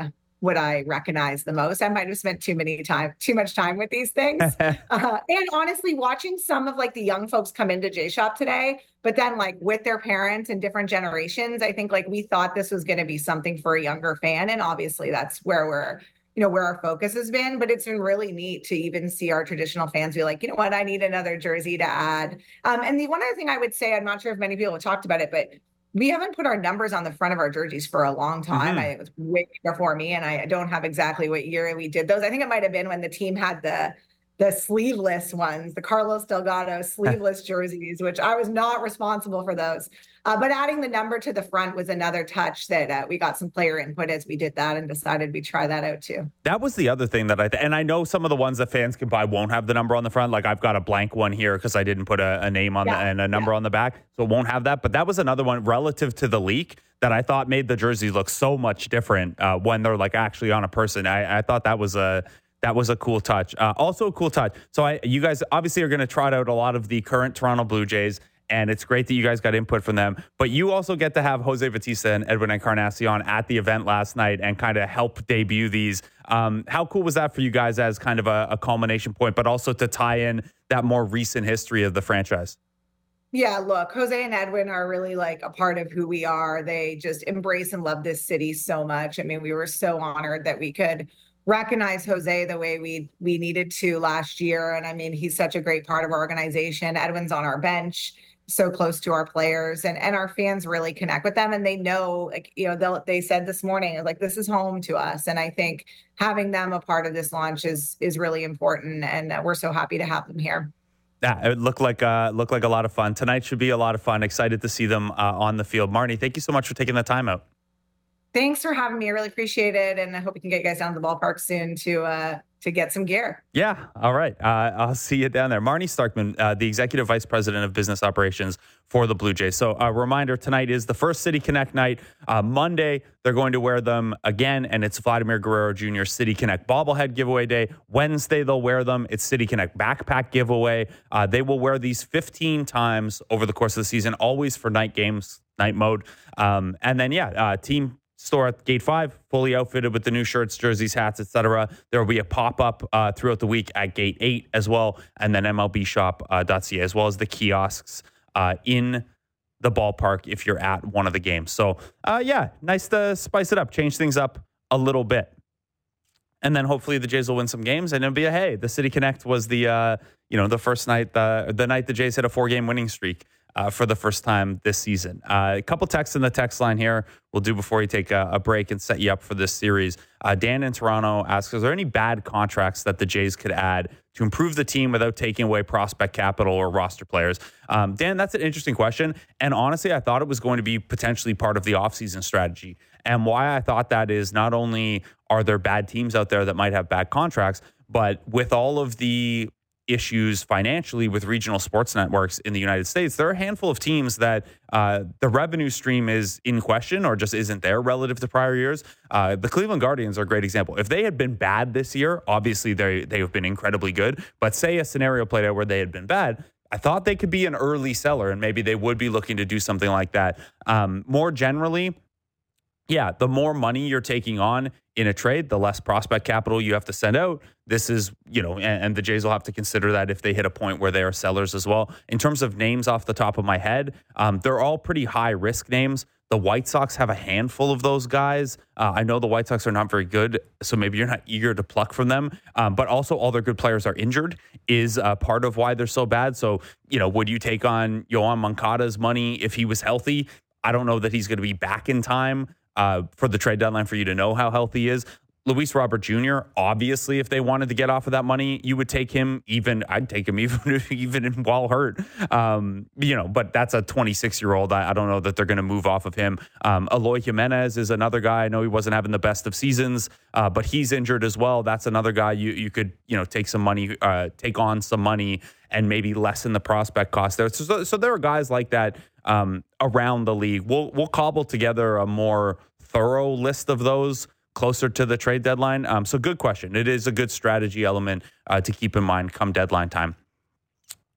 would I recognize the most. I might have spent too many time, too much time with these things. uh, and honestly, watching some of like the young folks come into J-Shop today, but then like with their parents and different generations, I think like we thought this was going to be something for a younger fan. And obviously that's where we're, you know, where our focus has been, but it's been really neat to even see our traditional fans be like, you know what, I need another jersey to add. Um, and the one other thing I would say, I'm not sure if many people have talked about it, but we haven't put our numbers on the front of our jerseys for a long time. Mm-hmm. I, it was way before me, and I don't have exactly what year we did those. I think it might have been when the team had the the sleeveless ones, the Carlos Delgado sleeveless jerseys, which I was not responsible for those. Uh, but adding the number to the front was another touch that uh, we got some player input as we did that and decided we'd try that out too. That was the other thing that I, th- and I know some of the ones that fans can buy won't have the number on the front. Like I've got a blank one here because I didn't put a, a name on yeah. the, and a number yeah. on the back. So it won't have that. But that was another one relative to the leak that I thought made the jersey look so much different uh, when they're like actually on a person. I, I thought that was a, That was a cool touch. Uh, also a cool touch. So I, you guys obviously are going to trot out a lot of the current Toronto Blue Jays, and it's great that you guys got input from them. But you also get to have Jose Bautista and Edwin Encarnacion at the event last night and kind of help debut these. Um, how cool was that for you guys as kind of a, a culmination point, but also to tie in that more recent history of the franchise? Yeah, look, Jose and Edwin are really like a part of who we are. They just embrace and love this city so much. I mean, we were so honored that we could recognize Jose the way we we needed to last year. And I mean, he's such a great part of our organization. Edwin's on our bench, so close to our players, and, and our fans really connect with them. And they know, like, you know, they they said this morning, like, this is home to us. And I think having them a part of this launch is is really important. And we're so happy to have them here. Yeah, it looked like uh, looked like a lot of fun. Tonight should be a lot of fun. Excited to see them uh, on the field. Marnie, thank you so much for taking the time out. Thanks for having me. I really appreciate it. And I hope we can get you guys down to the ballpark soon to uh, to get some gear. Yeah. All right. Uh, I'll see you down there. Marnie Starkman, uh, the Executive Vice President of Business Operations for the Blue Jays. So a reminder, tonight is the first City Connect night. Uh, Monday, they're going to wear them again, and it's Vladimir Guerrero Junior City Connect bobblehead giveaway day. Wednesday, they'll wear them. It's City Connect backpack giveaway. Uh, they will wear these fifteen times over the course of the season, always for night games, night mode. Um, and then, yeah, uh, team store at Gate five, fully outfitted with the new shirts, jerseys, hats, et cetera. There will be a pop-up uh, throughout the week at Gate eight as well, and then M L B shop dot C A, as well as the kiosks uh, in the ballpark if you're at one of the games. So, uh, yeah, nice to spice it up, change things up a little bit. And then hopefully the Jays will win some games, and it'll be a, hey, the City Connect was the, uh, you know, the first night, the, the night the Jays hit a four-game winning streak. Uh, for the first time this season. Uh, a couple texts in the text line here we'll do before you take a, a break and set you up for this series. Uh, Dan in Toronto asks, is there any bad contracts that the Jays could add to improve the team without taking away prospect capital or roster players? Um, Dan, that's an interesting question. And honestly, I thought it was going to be potentially part of the offseason strategy. And why I thought that is not only are there bad teams out there that might have bad contracts, but with all of the issues financially with regional sports networks in the United States, there are a handful of teams that uh, the revenue stream is in question or just isn't there relative to prior years. Uh, the Cleveland Guardians are a great example. If they had been bad this year, obviously they they have been incredibly good. But say a scenario played out where they had been bad, I thought they could be an early seller, and maybe they would be looking to do something like that. Um, more generally, yeah, the more money you're taking on in a trade, the less prospect capital you have to send out. This is, you know, and, and the Jays will have to consider that if they hit a point where they are sellers as well. In terms of names off the top of my head, um, they're all pretty high risk names. The White Sox have a handful of those guys. Uh, I know the White Sox are not very good, so maybe you're not eager to pluck from them. Um, but also all their good players are injured is uh, part of why they're so bad. So, you know, would you take on Yoan Moncada's money if he was healthy? I don't know that he's going to be back in time Uh, for the trade deadline for you to know how healthy he is. Luis Robert Junior, obviously, if they wanted to get off of that money, you would take him even, I'd take him even, even while hurt. Um, you know, but that's a twenty-six-year-old. I, I don't know that they're going to move off of him. Um, Eloy Jimenez is another guy. I know he wasn't having the best of seasons, uh, but he's injured as well. That's another guy you you could, you know, take some money, uh, take on some money and maybe lessen the prospect cost there. So, so there are guys like that um, around the league. We'll we'll cobble together a more thorough list of those closer to the trade deadline. Um, so good question. It is a good strategy element uh, to keep in mind come deadline time.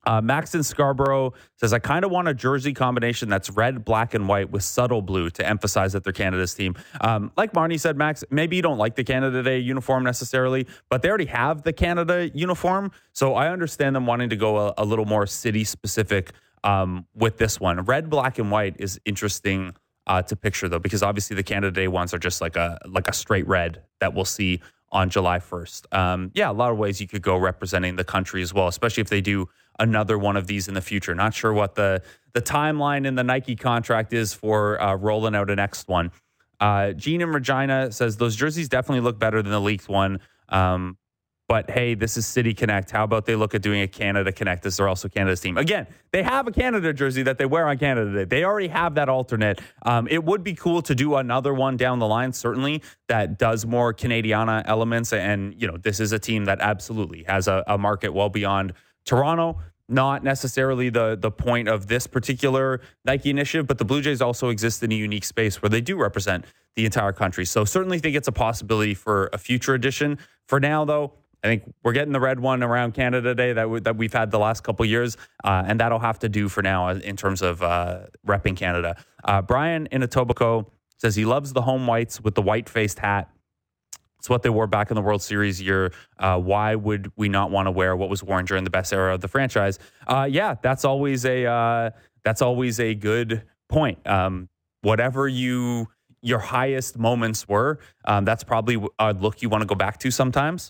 Uh, Max in Scarborough says, I kind of want a jersey combination that's red, black, and white with subtle blue to emphasize that they're Canada's team. Um, like Marnie said, Max, maybe you don't like the Canada Day uniform necessarily, but they already have the Canada uniform. So I understand them wanting to go a, a little more city-specific um, with this one. Red, black, and white is interesting uh, to picture, though, because obviously the Canada Day ones are just like a like a straight red that we'll see on July first. Um, yeah, a lot of ways you could go representing the country as well, especially if they do another one of these in the future. Not sure what the the timeline in the Nike contract is for uh, rolling out a next one. Uh, Gene in Regina says, those jerseys definitely look better than the leaked one. Um, but hey, this is City Connect. How about they look at doing a Canada Connect as they're also Canada's team? Again, they have a Canada jersey that they wear on Canada Day. They already have that alternate. Um, it would be cool to do another one down the line, certainly, that does more Canadiana elements. And, you know, this is a team that absolutely has a, a market well beyond Toronto. Not necessarily the the point of this particular Nike initiative, but the Blue Jays also exist in a unique space where they do represent the entire country. So certainly think it's a possibility for a future edition. For now, though, I think we're getting the red one around Canada Day that, w- that we've had the last couple years, uh, and that'll have to do for now in terms of uh, repping Canada. Uh, Brian in Etobicoke says he loves the home whites with the white-faced hat. It's what they wore back in the World Series year. Uh, why would we not want to wear what was worn during the best era of the franchise? Uh, yeah, that's always a uh, that's always a good point. Um, whatever you your highest moments were, um, that's probably a look you want to go back to sometimes.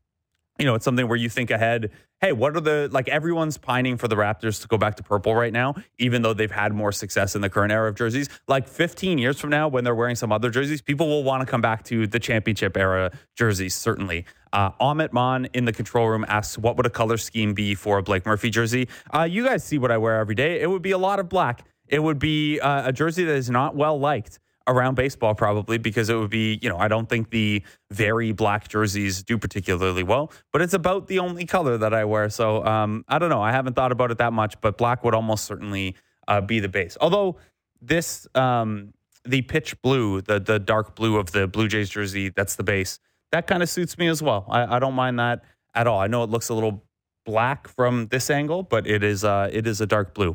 You know, it's something where you think ahead. Hey, what are the, like everyone's pining for the Raptors to go back to purple right now, even though they've had more success in the current era of jerseys. Like fifteen years from now, when they're wearing some other jerseys, people will want to come back to the championship era jerseys, certainly. Uh, Amit Maan in the control room asks, what would a color scheme be for a Blake Murphy jersey? Uh, you guys see what I wear every day. It would be a lot of black. It would be uh, a jersey that is not well liked around baseball, probably, because it would be, you know, I don't think the very black jerseys do particularly well, but it's about the only color that I wear. So um, I don't know. I haven't thought about it that much, but black would almost certainly uh, be the base. Although this, um, the pitch blue, the the dark blue of the Blue Jays jersey, that's the base. That kind of suits me as well. I, I don't mind that at all. I know it looks a little black from this angle, but it is uh, it is a dark blue.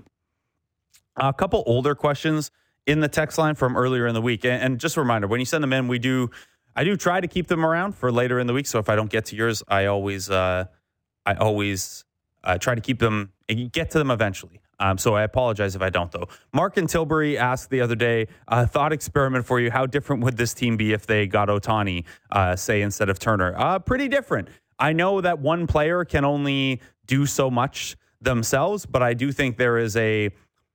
A couple older questions in the text line from earlier in the week. And just a reminder, when you send them in, we do, I do try to keep them around for later in the week. So if I don't get to yours, I always, uh, I always uh, try to keep them and get to them eventually. Um, so I apologize if I don't, though. Mark in Tilbury asked the other day, a thought experiment for you. How different would this team be if they got Ohtani, uh, say, instead of Turner? Uh, pretty different. I know that one player can only do so much themselves, but I do think there is a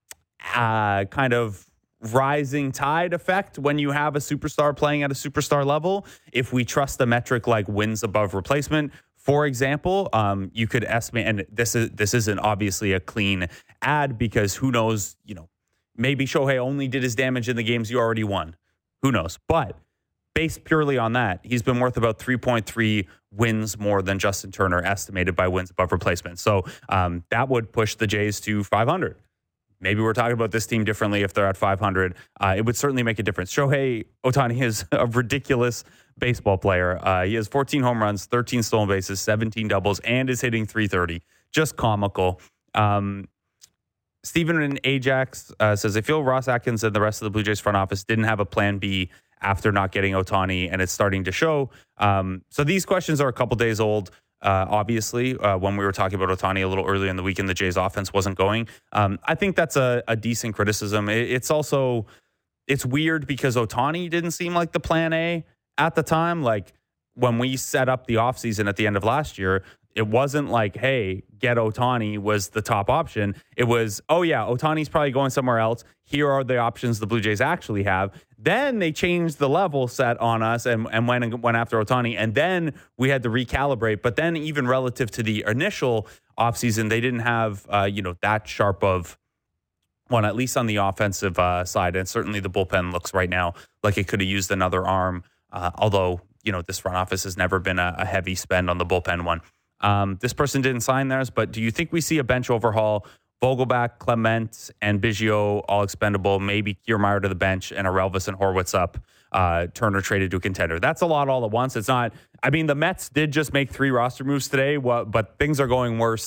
uh, kind of rising tide effect when you have a superstar playing at a superstar level. If we trust a metric like wins above replacement, for example, um, you could estimate, and this is this isn't obviously a clean ad because who knows, you know, maybe Shohei only did his damage in the games you already won. Who knows? But based purely on that, he's been worth about three point three wins more than Justin Turner, estimated by wins above replacement. So um, that would push the Jays to five hundred. Maybe we're talking about this team differently if they're at five hundred. Uh, it would certainly make a difference. Shohei Ohtani is a ridiculous baseball player. Uh, he has fourteen home runs, thirteen stolen bases, seventeen doubles, and is hitting three thirty. Just comical. Um, Stephen in Ajax uh, says, I feel Ross Atkins and the rest of the Blue Jays front office didn't have a plan B after not getting Ohtani, and it's starting to show. Um, so these questions are a couple days old. Uh, obviously, uh, when we were talking about Ohtani a little earlier in the week and the Jays offense wasn't going. Um, I think that's a, a decent criticism. It, it's also, it's weird because Ohtani didn't seem like the plan A at the time. Like when we set up the offseason at the end of last year, it wasn't like, hey, get Ohtani was the top option. It was, oh yeah, Ohtani's probably going somewhere else. Here are the options the Blue Jays actually have. Then they changed the level set on us and, and went and went after Ohtani. And then we had to recalibrate. But then even relative to the initial offseason, they didn't have, uh, you know, that sharp of one, at least on the offensive uh, side. And certainly the bullpen looks right now like it could have used another arm. Uh, although, you know, this front office has never been a, a heavy spend on the bullpen one. Um, this person didn't sign theirs, but do you think we see a bench overhaul? Vogelback, Clement, and Biggio all expendable. Maybe Kiermaier to the bench and Arelvis and Horwitz up. Uh, Turner traded to a contender. That's a lot all at once. It's not. I mean, the Mets did just make three roster moves today, but things are going worse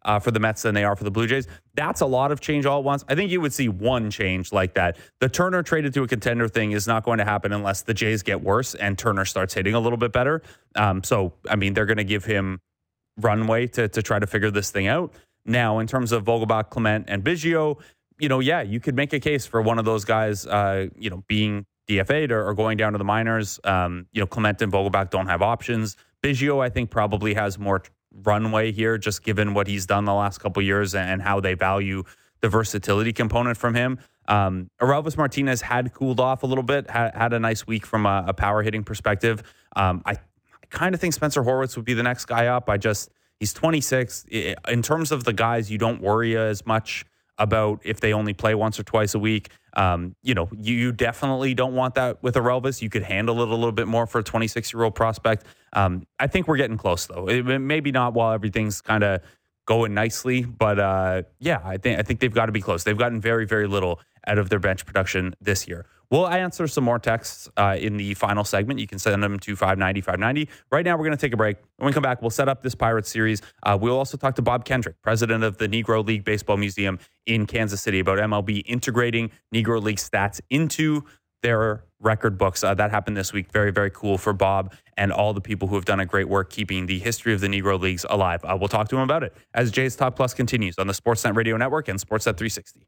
uh, for the Mets than they are for the Blue Jays. That's a lot of change all at once. I think you would see one change like that. The Turner traded to a contender thing is not going to happen unless the Jays get worse and Turner starts hitting a little bit better. Um, so, I mean, they're going to give him runway to to try to figure this thing out. Now, in terms of Vogelbach, Clement, and Biggio, you know, yeah, you could make a case for one of those guys, uh, you know, being D F A'd or, or going down to the minors. Um, you know, Clement and Vogelbach don't have options. Biggio, I think, probably has more runway here, just given what he's done the last couple of years and how they value the versatility component from him. Um, Aurelvis Martinez had cooled off a little bit, had, had a nice week from a, a power hitting perspective. Um, I, I kind of think Spencer Horwitz would be the next guy up. I just, he's twenty-six. In terms of the guys, you don't worry as much about if they only play once or twice a week. Um, you know, you, you definitely don't want that with Aurelvis. You could handle it a little bit more for a twenty-six-year-old prospect. Um, I think we're getting close, though. It, maybe not while everything's kind of going nicely, but uh, yeah, I think I think they've got to be close. They've gotten very, very little out of their bench production this year. We'll answer some more texts uh, in the final segment. You can send them to five ninety, five ninety. Right now, we're going to take a break. When we come back, we'll set up this Pirates series. Uh, we'll also talk to Bob Kendrick, president of the Negro League Baseball Museum in Kansas City, about M L B integrating Negro League stats into their record books. Uh, that happened this week. Very, very cool for Bob and all the people who have done a great work keeping the history of the Negro Leagues alive. Uh, we'll talk to him about it as Jay's Talk Plus continues on the Sportsnet Radio Network and Sportsnet three sixty.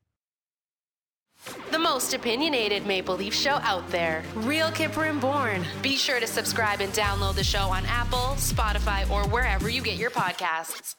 The most opinionated Maple Leaf show out there. Real Kipper and Bourne. Be sure to subscribe and download the show on Apple, Spotify, or wherever you get your podcasts.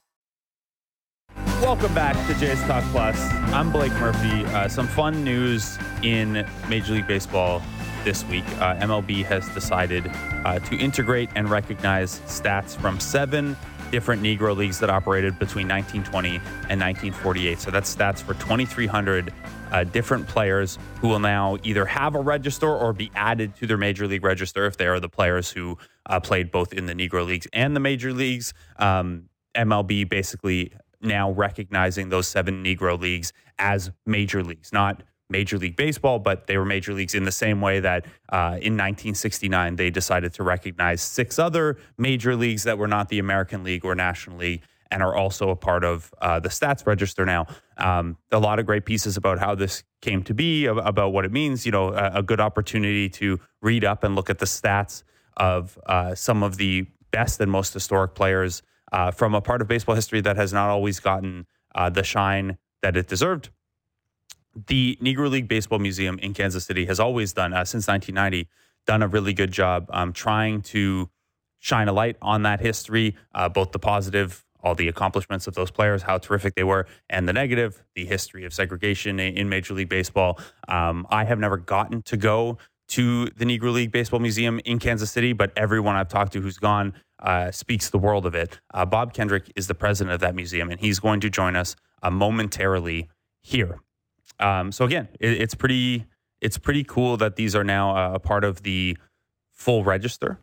Welcome back to Jay's Talk Plus. I'm Blake Murphy. Uh, some fun news in Major League Baseball this week. Uh, M L B has decided uh, to integrate and recognize stats from seven different Negro leagues that operated between nineteen twenty and nineteen forty-eight. So that's stats for twenty-three hundred uh, different players who will now either have a register or be added to their Major League register if they are the players who uh, played both in the Negro leagues and the Major leagues. Um, M L B basically now recognizing those seven Negro leagues as major leagues, not Major League Baseball, but they were major leagues in the same way that uh, in nineteen sixty-nine, they decided to recognize six other major leagues that were not the American League or National League and are also a part of uh, the stats register now. Um, a lot of great pieces about how this came to be, about what it means, you know, a, a good opportunity to read up and look at the stats of uh, some of the best and most historic players uh, from a part of baseball history that has not always gotten uh, the shine that it deserved. The Negro League Baseball Museum in Kansas City has always done, uh, since nineteen ninety, done a really good job um, trying to shine a light on that history, uh, both the positive, all the accomplishments of those players, how terrific they were, and the negative, the history of segregation in, in Major League Baseball. Um, I have never gotten to go to the Negro League Baseball Museum in Kansas City, but everyone I've talked to who's gone uh, speaks the world of it. Uh, Bob Kendrick is the president of that museum, and he's going to join us uh, momentarily here. Um, so again, it, it's pretty it's pretty cool that these are now uh, a part of the full register.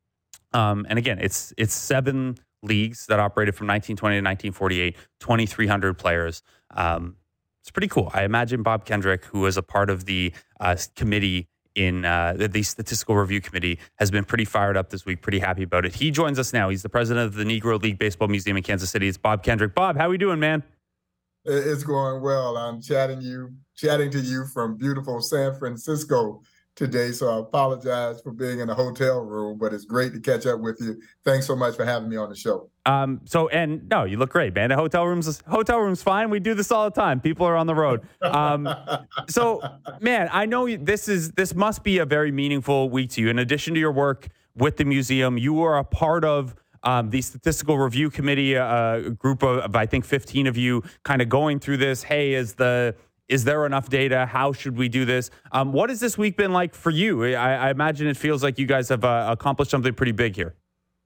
Um, and again, it's it's seven leagues that operated from nineteen twenty to nineteen forty-eight, twenty-three hundred players. Um, it's pretty cool. I imagine Bob Kendrick, who is a part of the uh, committee in uh, the, the Statistical Review Committee, has been pretty fired up this week, pretty happy about it. He joins us now. He's the president of the Negro League Baseball Museum in Kansas City. It's Bob Kendrick. Bob, how we doing, man? It's going well. I'm chatting you, chatting to you from beautiful San Francisco today. So I apologize for being in a hotel room, but it's great to catch up with you. Thanks so much for having me on the show. Um, so, and no, you look great, man. The hotel room's hotel room's fine. We do this all the time. People are on the road. Um, so, man, I know this is this must be a very meaningful week to you. In addition to your work with the museum, you are a part of Um, the Statistical Review Committee, uh, a group of, of, I think, fifteen of you kind of going through this. Hey, is the is there enough data? How should we do this? Um, what has this week been like for you? I, I imagine it feels like you guys have uh, accomplished something pretty big here.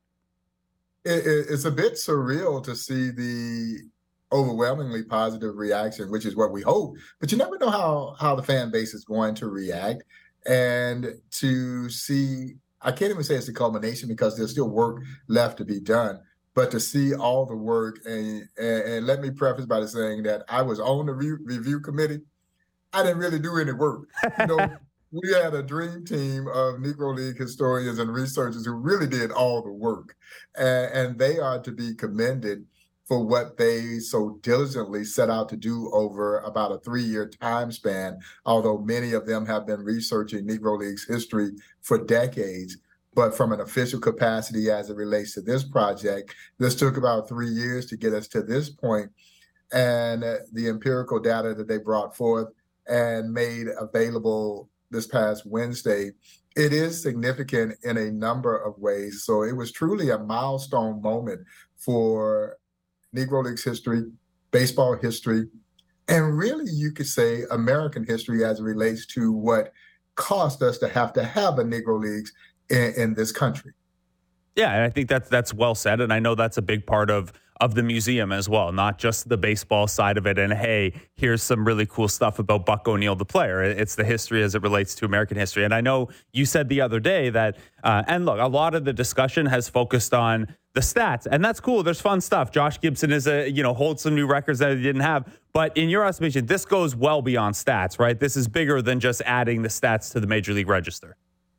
It, it, it's a bit surreal to see the overwhelmingly positive reaction, which is what we hope. But you never know how how the fan base is going to react. And to see, I can't even say it's the culmination because there's still work left to be done, but to see all the work, and, and, and let me preface by saying that I was on the re- review committee. I didn't really do any work. You know, we had a dream team of Negro League historians and researchers who really did all the work, and, and they are to be commended for what they so diligently set out to do over about a three-year time span, although many of them have been researching Negro Leagues history for decades. But from an official capacity as it relates to this project, this took about three years to get us to this point. And the empirical data that they brought forth and made available this past Wednesday, it is significant in a number of ways. So it was truly a milestone moment for Negro Leagues history, baseball history, and really you could say American history as it relates to what caused us to have to have a Negro Leagues in, in this country. Yeah, and I think that's that's well said, and I know that's a big part of of the museum as well, not just the baseball side of it. And hey, here's some really cool stuff about Buck O'Neil, the player. It's the history as it relates to American history. And I know you said the other day that, uh, and look, a lot of the discussion has focused on the stats, and that's cool. There's fun stuff. Josh Gibson is a, you know, holds some new records that he didn't have. But in your estimation, this goes well beyond stats, right? This is bigger than just adding the stats to the Major League Register.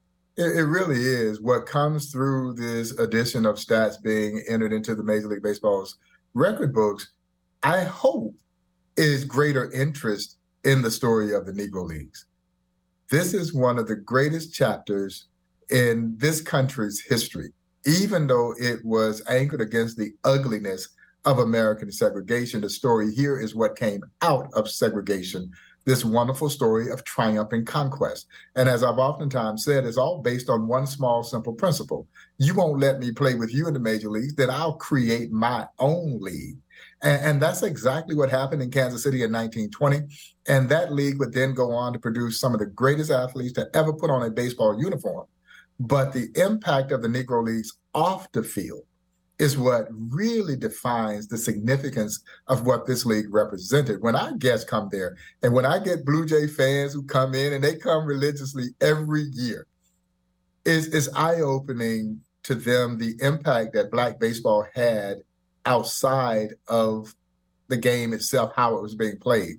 It really is. What comes through this addition of stats being entered into the Major League Baseball's record books, I hope, is greater interest in the story of the Negro Leagues. This is one of the greatest chapters in this country's history, even though it was anchored against the ugliness of American segregation. The story here is what came out of segregation. This wonderful story of triumph and conquest. And as I've oftentimes said, it's all based on one small, simple principle. You won't let me play with you in the major leagues, then I'll create my own league. And, and that's exactly what happened in Kansas City in nineteen twenty. And that league would then go on to produce some of the greatest athletes to ever put on a baseball uniform. But the impact of the Negro Leagues off the field is what really defines the significance of what this league represented. When our guests come there, and when I get Blue Jay fans who come in, and they come religiously every year, it's, it's eye-opening to them the impact that Black baseball had outside of the game itself, how it was being played.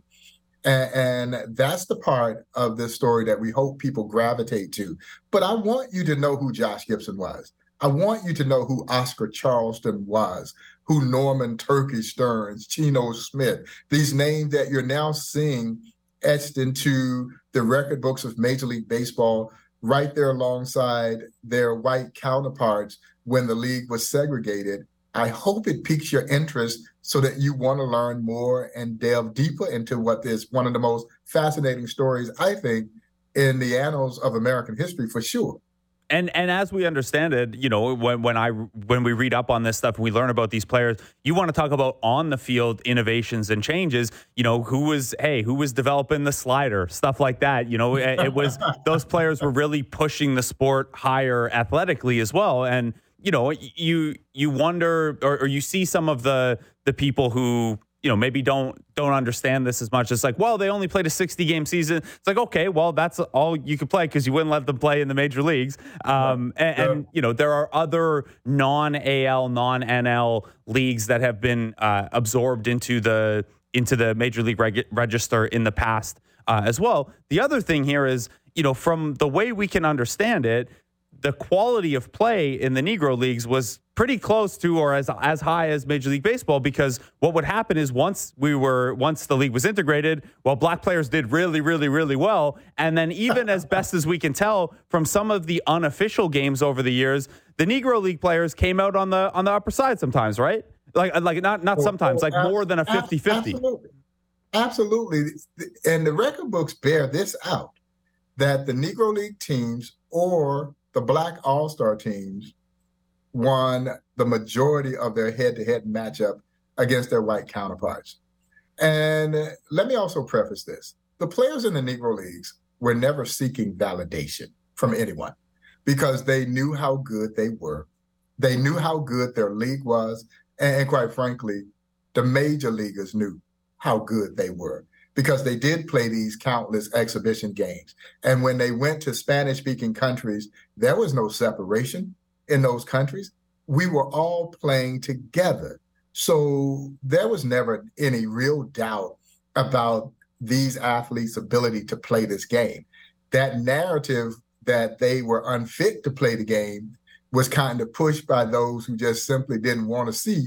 And, and that's the part of this story that we hope people gravitate to. But I want you to know who Josh Gibson was. I want you to know who Oscar Charleston was, who Norman Turkey Stearns, Chino Smith, these names that you're now seeing etched into the record books of Major League Baseball right there alongside their white counterparts when the league was segregated. I hope it piques your interest so that you want to learn more and delve deeper into what is one of the most fascinating stories, I think, in the annals of American history for sure. And and as we understand it, you know, when when I when we read up on this stuff and we learn about these players, you want to talk about on the field innovations and changes. You know, who was hey, who was developing the slider, stuff like that. You know, it, it was those players were really pushing the sport higher athletically as well. And you know, you you wonder or, or you see some of the the people who, you know, maybe don't don't understand this as much. It's like, well, they only played a sixty game season. It's like, okay, well, that's all you could play because you wouldn't let them play in the major leagues. Um, and, yeah. and, you know, there are other non-A L, non-N L leagues that have been uh, absorbed into the into the major league reg- register in the past uh, as well. The other thing here is, you know, from the way we can understand it, the quality of play in the Negro Leagues was pretty close to or as as high as Major League Baseball, because what would happen is once we were once the league was integrated, well, Black players did really, really, really well. And then even as best as we can tell from some of the unofficial games over the years, the Negro League players came out on the on the upper side sometimes, right? Like like not not sometimes, like more than a fifty-fifty. Absolutely. Absolutely. And the record books bear this out, that the Negro League teams or the Black All-Star teams won the majority of their head-to-head matchup against their white counterparts. And let me also preface this. The players in the Negro Leagues were never seeking validation from anyone because they knew how good they were. They knew how good their league was. And quite frankly, the major leaguers knew how good they were, because they did play these countless exhibition games. And when they went to Spanish-speaking countries, there was no separation in those countries. We were all playing together. So there was never any real doubt about these athletes' ability to play this game. That narrative that they were unfit to play the game was kind of pushed by those who just simply didn't want to see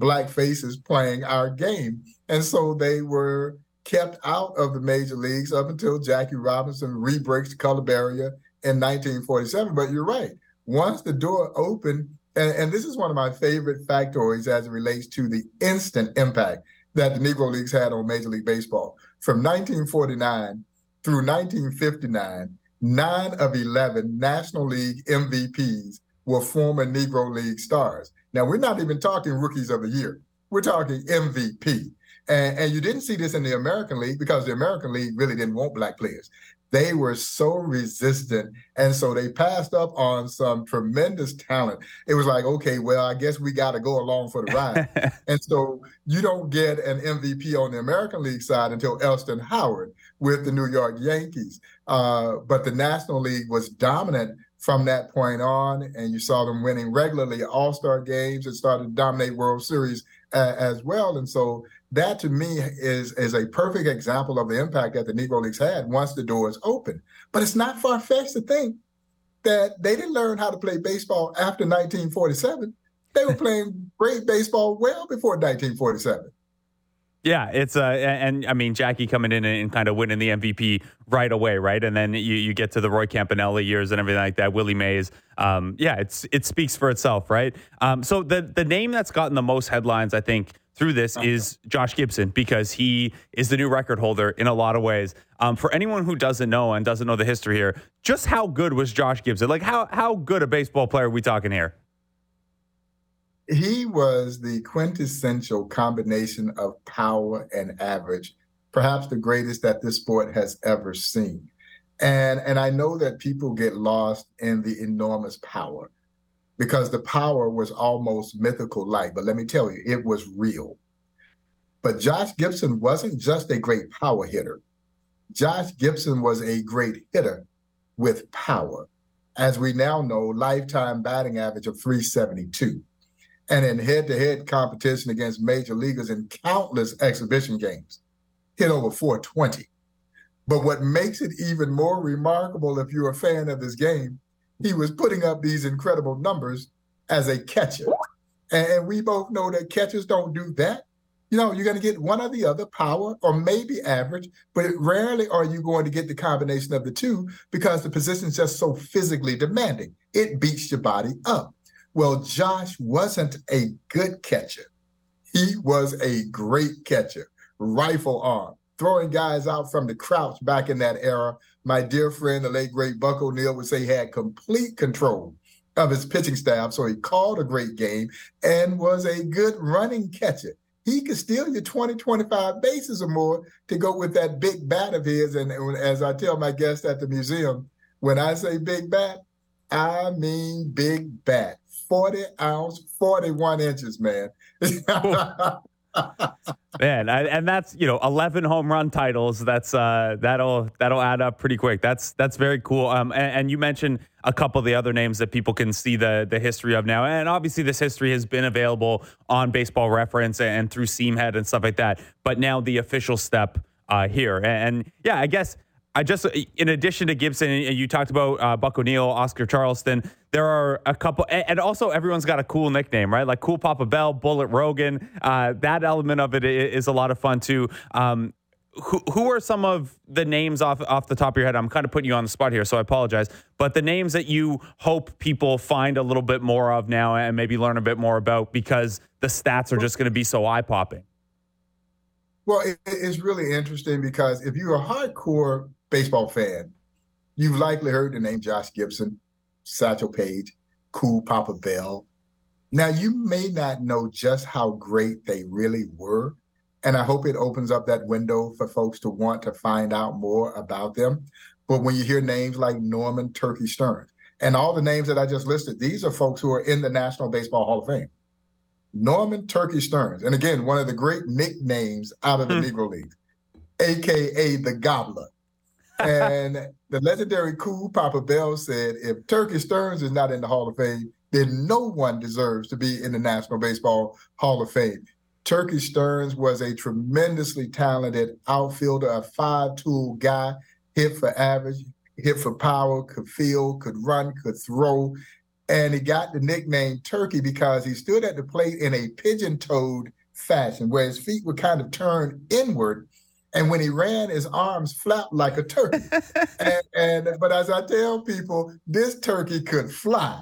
black faces playing our game. And so they were kept out of the major leagues up until Jackie Robinson re-breaks the color barrier in nineteen forty-seven. But you're right. Once the door opened, and, and this is one of my favorite factoids as it relates to the instant impact that the Negro Leagues had on Major League Baseball. From nineteen forty-nine through nineteen fifty-nine, nine of eleven National League M V Ps were former Negro League stars. Now, we're not even talking Rookies of the Year. We're talking M V P. And, and you didn't see this in the American League because the American League really didn't want black players. They were so resistant, and so they passed up on some tremendous talent. It was like, okay, well, I guess we got to go along for the ride. And so you don't get an M V P on the American League side until Elston Howard with the New York Yankees. Uh, but the National League was dominant from that point on, and you saw them winning regularly All-Star games and started to dominate World Series uh, as well. And so that, to me, is, is a perfect example of the impact that the Negro Leagues had once the doors opened. But it's not far-fetched to think that they didn't learn how to play baseball after nineteen forty-seven. They were playing great baseball well before nineteen forty-seven. Yeah, it's uh, and I mean Jackie coming in and kind of winning the M V P right away, right? And then you, you get to the Roy Campanella years and everything like that. Willie Mays, um, yeah, it's it speaks for itself, right? Um, so the the name that's gotten the most headlines, I think, through this is Josh Gibson, because he is the new record holder in a lot of ways. Um, for anyone who doesn't know and doesn't know the history here, just how good was Josh Gibson? Like how how good a baseball player are we talking here? He was the quintessential combination of power and average, perhaps the greatest that this sport has ever seen. And, and I know that people get lost in the enormous power because the power was almost mythical-like. But let me tell you, it was real. But Josh Gibson wasn't just a great power hitter. Josh Gibson was a great hitter with power. As we now know, lifetime batting average of three seventy-two. And in head-to-head competition against major leaguers in countless exhibition games, hit over four twenty. But what makes it even more remarkable, if you're a fan of this game, he was putting up these incredible numbers as a catcher. And we both know that catchers don't do that. You know, you're going to get one or the other, power or maybe average, but rarely are you going to get the combination of the two because the position is just so physically demanding. It beats your body up. Well, Josh wasn't a good catcher. He was a great catcher, rifle arm, throwing guys out from the crouch back in that era. My dear friend, the late, great Buck O'Neil, would say he had complete control of his pitching staff, so he called a great game and was a good running catcher. He could steal you twenty, twenty-five bases or more to go with that big bat of his. And as I tell my guests at the museum, when I say big bat, I mean big bat. forty ounce, forty-one inches, man. Man, I, and that's, you know, eleven home run titles. That's uh, that'll that'll add up pretty quick. That's that's very cool. Um, and, and you mentioned a couple of the other names that people can see the the history of now. And obviously, this history has been available on Baseball Reference and, and through Seamhead and stuff like that. But now the official step uh, here, and, and yeah, I guess. I just, in addition to Gibson, and you talked about uh, Buck O'Neil, Oscar Charleston, there are a couple, and also everyone's got a cool nickname, right? Like Cool Papa Bell, Bullet Rogan. Uh, that element of it is a lot of fun too. Um, who, who are some of the names off off the top of your head? I'm kind of putting you on the spot here, so I apologize. But the names that you hope people find a little bit more of now and maybe learn a bit more about because the stats are just going to be so eye-popping. Well, it, it's really interesting because if you're a hardcore baseball fan, you've likely heard the name Josh Gibson, Satchel Paige, Cool Papa Bell. Now, you may not know just how great they really were, and I hope it opens up that window for folks to want to find out more about them. But when you hear names like Norman Turkey Stearns, and all the names that I just listed, these are folks who are in the National Baseball Hall of Fame. Norman Turkey Stearns, and again, one of the great nicknames out of the Negro League, a k a the Gobbler. And the legendary Cool Papa Bell said, if Turkey Stearns is not in the Hall of Fame, then no one deserves to be in the National Baseball Hall of Fame. Turkey Stearns was a tremendously talented outfielder, a five-tool guy, hit for average, hit for power, could field, could run, could throw. And he got the nickname Turkey because he stood at the plate in a pigeon-toed fashion where his feet would kind of turn inward. And when he ran, his arms flapped like a turkey. and, and but as I tell people, this turkey could fly.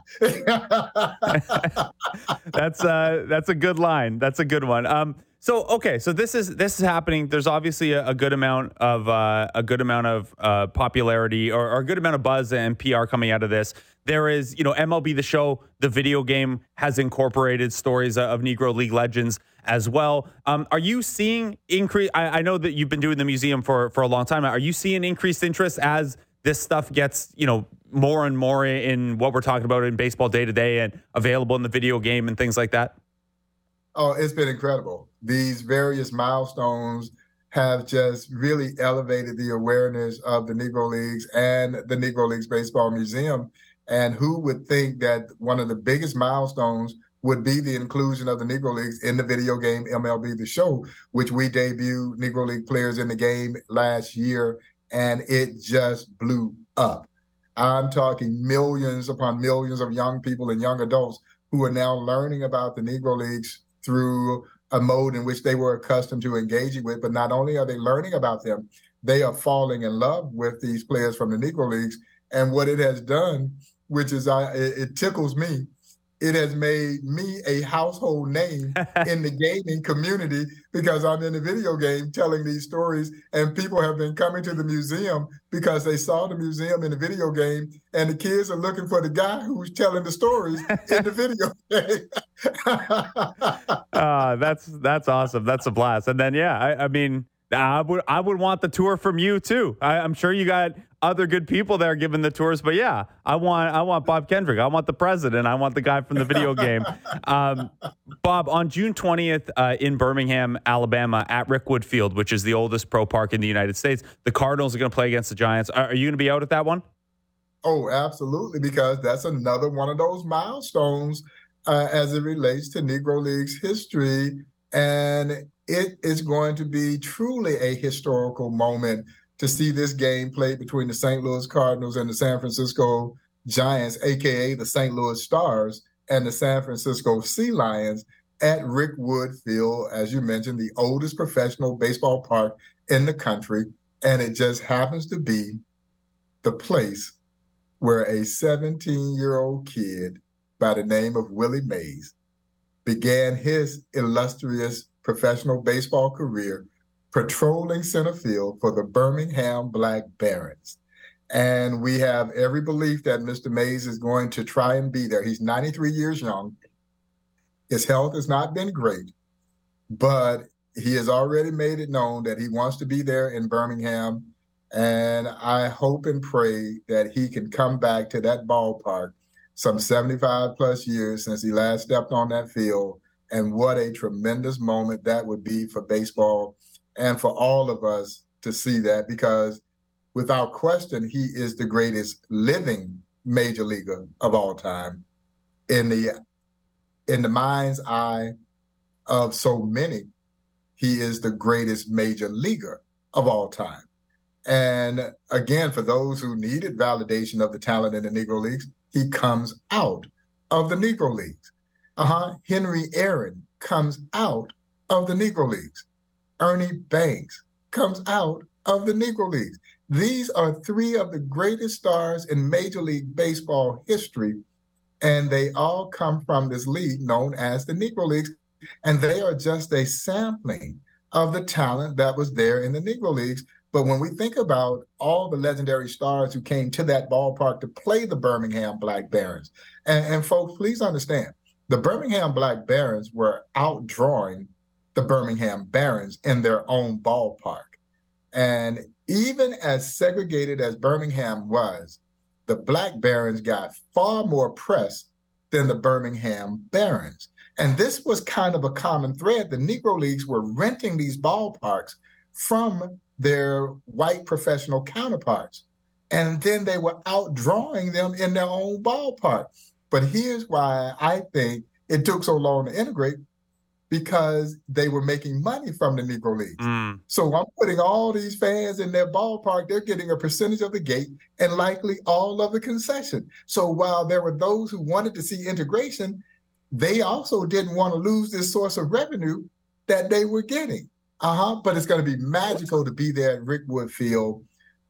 that's uh, that's a good line. That's a good one. Um, so okay, so this is this is happening. There's obviously a, a good amount of uh, a good amount of uh, popularity or, or a good amount of buzz and P R coming out of this. There is, you know, M L B The Show, the video game, has incorporated stories of Negro League legends as well. Um, are you seeing increase? I, I know that you've been doing the museum for, for a long time. Are you seeing increased interest as this stuff gets, you know, more and more in what we're talking about in baseball day to day and available in the video game and things like that? Oh, it's been incredible. These various milestones have just really elevated the awareness of the Negro Leagues and the Negro Leagues Baseball Museum. And who would think that one of the biggest milestones would be the inclusion of the Negro Leagues in the video game M L B The Show, which we debuted Negro League players in the game last year, and it just blew up. I'm talking millions upon millions of young people and young adults who are now learning about the Negro Leagues through a mode in which they were accustomed to engaging with. But not only are they learning about them, they are falling in love with these players from the Negro Leagues. And what it has done, which is I, it tickles me, it has made me a household name in the gaming community because I'm in the video game telling these stories, and people have been coming to the museum because they saw the museum in the video game, and the kids are looking for the guy who's telling the stories in the video game. uh, that's that's awesome. That's a blast. And then, yeah, I, I mean, I would I would want the tour from you too. I, I'm sure you got other good people there giving the tours, but yeah, I want I want Bob Kendrick. I want the president. I want the guy from the video game. Um, Bob, on June twentieth uh, in Birmingham, Alabama, at Rickwood Field, which is the oldest pro park in the United States, the Cardinals are going to play against the Giants. Are, are you going to be out at that one? Oh, absolutely, because that's another one of those milestones uh, as it relates to Negro Leagues history, and it is going to be truly a historical moment to see this game played between the Saint Louis Cardinals and the San Francisco Giants, a k a the Saint Louis Stars and the San Francisco Sea Lions at Rickwood Field, as you mentioned, the oldest professional baseball park in the country. And it just happens to be the place where a seventeen-year-old kid by the name of Willie Mays began his illustrious professional baseball career patrolling center field for the Birmingham Black Barons. And we have every belief that Mister Mays is going to try and be there. He's ninety-three years young. His health has not been great, but he has already made it known that he wants to be there in Birmingham. And I hope and pray that he can come back to that ballpark some seventy-five plus years since he last stepped on that field. And what a tremendous moment that would be for baseball and for all of us to see that, because without question, he is the greatest living major leaguer of all time. In the in the mind's eye of so many, he is the greatest major leaguer of all time. And again, for those who needed validation of the talent in the Negro Leagues, he comes out of the Negro Leagues. Uh-huh. Henry Aaron comes out of the Negro Leagues. Ernie Banks comes out of the Negro Leagues. These are three of the greatest stars in Major League Baseball history, and they all come from this league known as the Negro Leagues, and they are just a sampling of the talent that was there in the Negro Leagues. But when we think about all the legendary stars who came to that ballpark to play the Birmingham Black Barons, and, and folks, please understand, the Birmingham Black Barons were outdrawing the Birmingham Barons in their own ballpark. And even as segregated as Birmingham was, the Black Barons got far more press than the Birmingham Barons. And this was kind of a common thread. The Negro Leagues were renting these ballparks from their white professional counterparts. And then they were outdrawing them in their own ballpark. But here's why I think it took so long to integrate. because they were making money from the Negro Leagues. Mm. So I'm putting all these fans in their ballpark. They're getting a percentage of the gate and likely all of the concession. So while there were those who wanted to see integration, they also didn't want to lose this source of revenue that they were getting. Uh-huh. But it's going to be magical to be there at Rick Wood Field.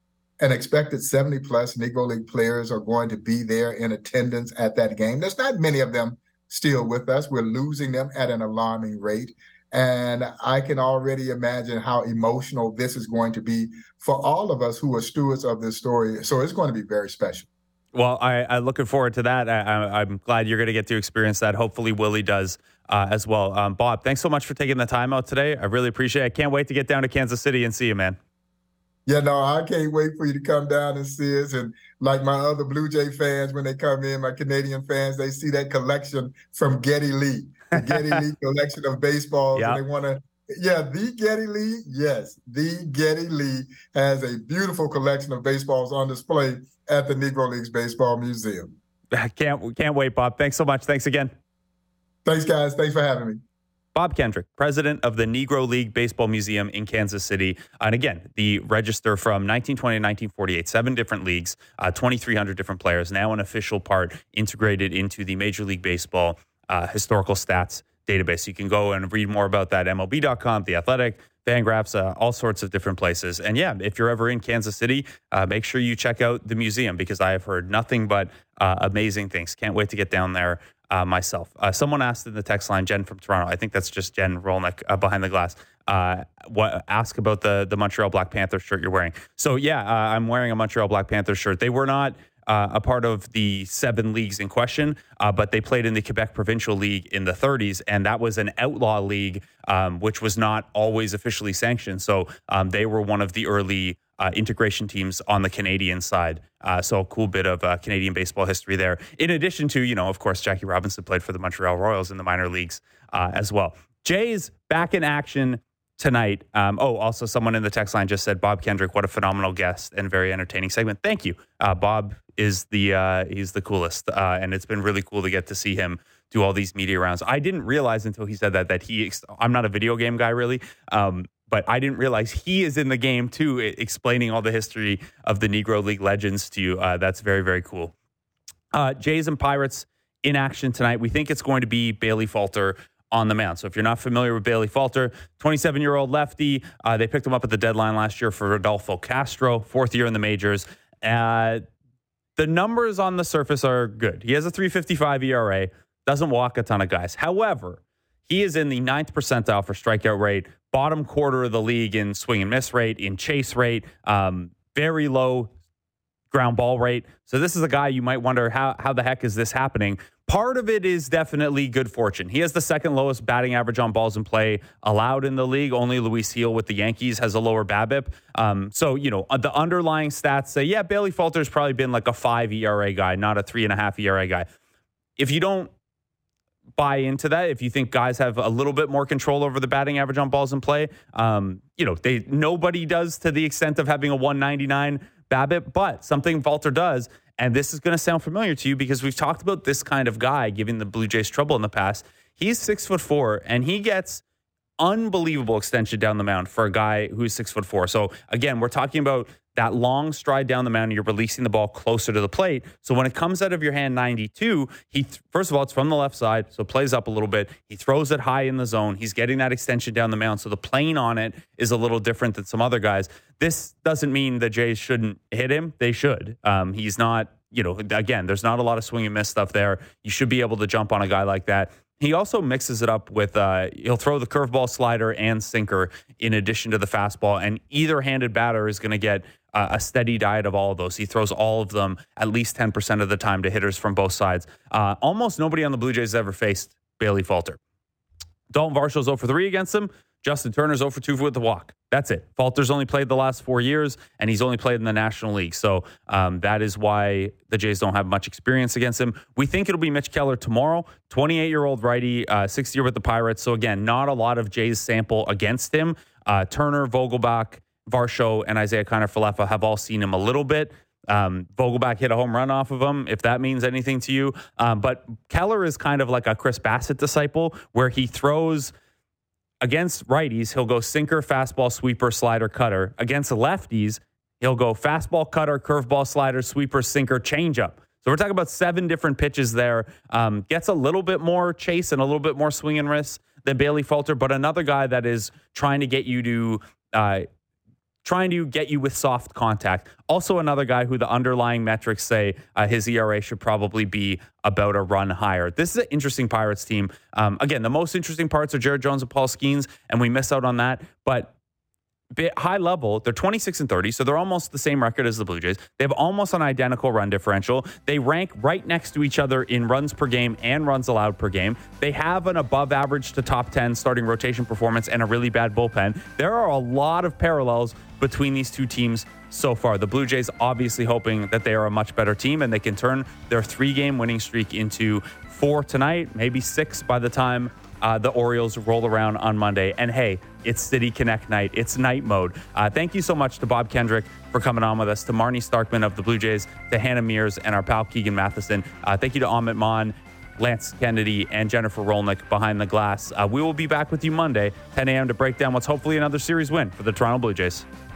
An expected seventy plus Negro League players are going to be there in attendance at that game. There's not many of them still with us. We're losing them at an alarming rate. And I can already imagine how emotional this is going to be for all of us who are stewards of this story. So it's going to be very special. Well, I, I'm looking forward to that. I, I'm glad you're going to get to experience that. Hopefully Willie does uh, as well. Um, Bob, thanks so much for taking the time out today. I really appreciate it. I can't wait to get down to Kansas City and see you, man. Yeah, no, I can't wait for you to come down and see us. And like my other Blue Jay fans, when they come in, my Canadian fans, they see that collection from Geddy Lee, the Geddy Lee collection of baseballs. Yep. And they want to, yeah, the Geddy Lee, yes, the Geddy Lee has a beautiful collection of baseballs on display at the Negro Leagues Baseball Museum. I can't, can't wait, Bob. Thanks so much. Thanks again. Thanks, guys. Thanks for having me. Bob Kendrick, president of the Negro League Baseball Museum in Kansas City. And again, the register from nineteen twenty to nineteen forty-eight, seven different leagues, uh, twenty-three hundred different players, now an official part integrated into the Major League Baseball uh, historical stats database. You can go and read more about that, M L B dot com, The Athletic, Fangraphs, uh, all sorts of different places. And yeah, if you're ever in Kansas City, uh, make sure you check out the museum because I have heard nothing but uh, amazing things. Can't wait to get down there uh, myself. Uh, someone asked in the text line, Jen from Toronto, I think that's just Jen Rolnick uh, behind the glass, uh, what ask about the, the Montreal Black Panther shirt you're wearing. So yeah, uh, I'm wearing a Montreal Black Panther shirt. They were not Uh, a part of the seven leagues in question, uh, but they played in the Quebec Provincial League in the thirties, and that was an outlaw league, um, which was not always officially sanctioned. So um, they were one of the early uh, integration teams on the Canadian side. Uh, so a cool bit of uh, Canadian baseball history there. In addition to, you know, of course, Jackie Robinson played for the Montreal Royals in the minor leagues uh, as well. Jays back in action tonight. Um, oh, also someone in the text line just said, Bob Kendrick, what a phenomenal guest and very entertaining segment. Thank you. Uh, Bob is the, uh, he's the coolest. Uh, and it's been really cool to get to see him do all these media rounds. I didn't realize until he said that, that he, ex- I'm not a video game guy really. Um, but I didn't realize he is in the game too, explaining all the history of the Negro League legends to you. Uh, that's very, very cool. Uh, Jays and Pirates in action tonight. We think it's going to be Bailey Falter on the mound. So if you're not familiar with Bailey Falter, twenty-seven-year-old lefty, uh, they picked him up at the deadline last year for Rodolfo Castro, fourth year in the majors. Uh, the numbers on the surface are good. He has a three fifty-five E R A, doesn't walk a ton of guys. However, he is in the ninth percentile for strikeout rate, bottom quarter of the league in swing and miss rate, in chase rate, um, very low ground ball rate. So this is a guy you might wonder, how how the heck is this happening? Part of it is definitely good fortune. He has the second lowest batting average on balls in play allowed in the league. Only Luis Gil with the Yankees has a lower BABIP. Um, so, you know, the underlying stats say, yeah, Bailey Falter's probably been like a five E R A guy, not a three and a half E R A guy. If you don't buy into that, if you think guys have a little bit more control over the batting average on balls in play, um, you know, they nobody does to the extent of having a one ninety-nine BABIP, but something Falter does, and this is going to sound familiar to you because we've talked about this kind of guy giving the Blue Jays trouble in the past. He's six foot four, and he gets unbelievable extension down the mound for a guy who's six foot four. So again, we're talking about that long stride down the mound. You're releasing the ball closer to the plate. So when it comes out of your hand ninety-two, he th- first of all, it's from the left side, so it plays up a little bit. He throws it high in the zone. He's getting that extension down the mound. So the plane on it is a little different than some other guys. This doesn't mean the Jays shouldn't hit him. They should. Um, he's not, you know, again, there's not a lot of swing and miss stuff there. You should be able to jump on a guy like that. He also mixes it up with, uh, he'll throw the curveball, slider, and sinker in addition to the fastball. And either handed batter is going to get uh, a steady diet of all of those. He throws all of them at least ten percent of the time to hitters from both sides. Uh, almost nobody on the Blue Jays has ever faced Bailey Falter. Dalton Varshall's oh for three against him. Justin Turner's oh for two with the walk. That's it. Falter's only played the last four years, and he's only played in the National League. So um, that is why the Jays don't have much experience against him. We think it'll be Mitch Keller tomorrow, twenty-eight-year-old righty, uh, sixth year with the Pirates. So again, not a lot of Jays sample against him. Uh, Turner, Vogelbach, Varsho, and Isaiah Kiner-Falefa have all seen him a little bit. Um, Vogelbach hit a home run off of him, if that means anything to you. Um, but Keller is kind of like a Chris Bassett disciple, where he throws against righties, he'll go sinker, fastball, sweeper, slider, cutter. Against lefties, he'll go fastball, cutter, curveball, slider, sweeper, sinker, changeup. So we're talking about seven different pitches there. Um, gets a little bit more chase and a little bit more swing and miss than Bailey Falter, but another guy that is trying to get you to uh, trying to get you with soft contact. Also another guy who the underlying metrics say uh, his E R A should probably be about a run higher. This is an interesting Pirates team. Um, again, the most interesting parts are Jared Jones and Paul Skeens, and we miss out on that. But high level, they're twenty-six and thirty, so they're almost the same record as the Blue Jays. They have almost an identical run differential. They rank right next to each other in runs per game and runs allowed per game. They have an above average to top ten starting rotation performance and a really bad bullpen. There are a lot of parallels between these two teams so far. The Blue Jays obviously hoping that they are a much better team and they can turn their three-game winning streak into four tonight, maybe six by the time Uh, the Orioles roll around on Monday. And hey, it's City Connect night. It's night mode. Uh, thank you so much to Bob Kendrick for coming on with us, to Marnie Starkman of the Blue Jays, to Hannah Mears and our pal Keegan Matheson. Uh, thank you to Amit Mon, Lance Kennedy, and Jennifer Rolnick behind the glass. Uh, we will be back with you Monday, ten a.m. to break down what's hopefully another series win for the Toronto Blue Jays.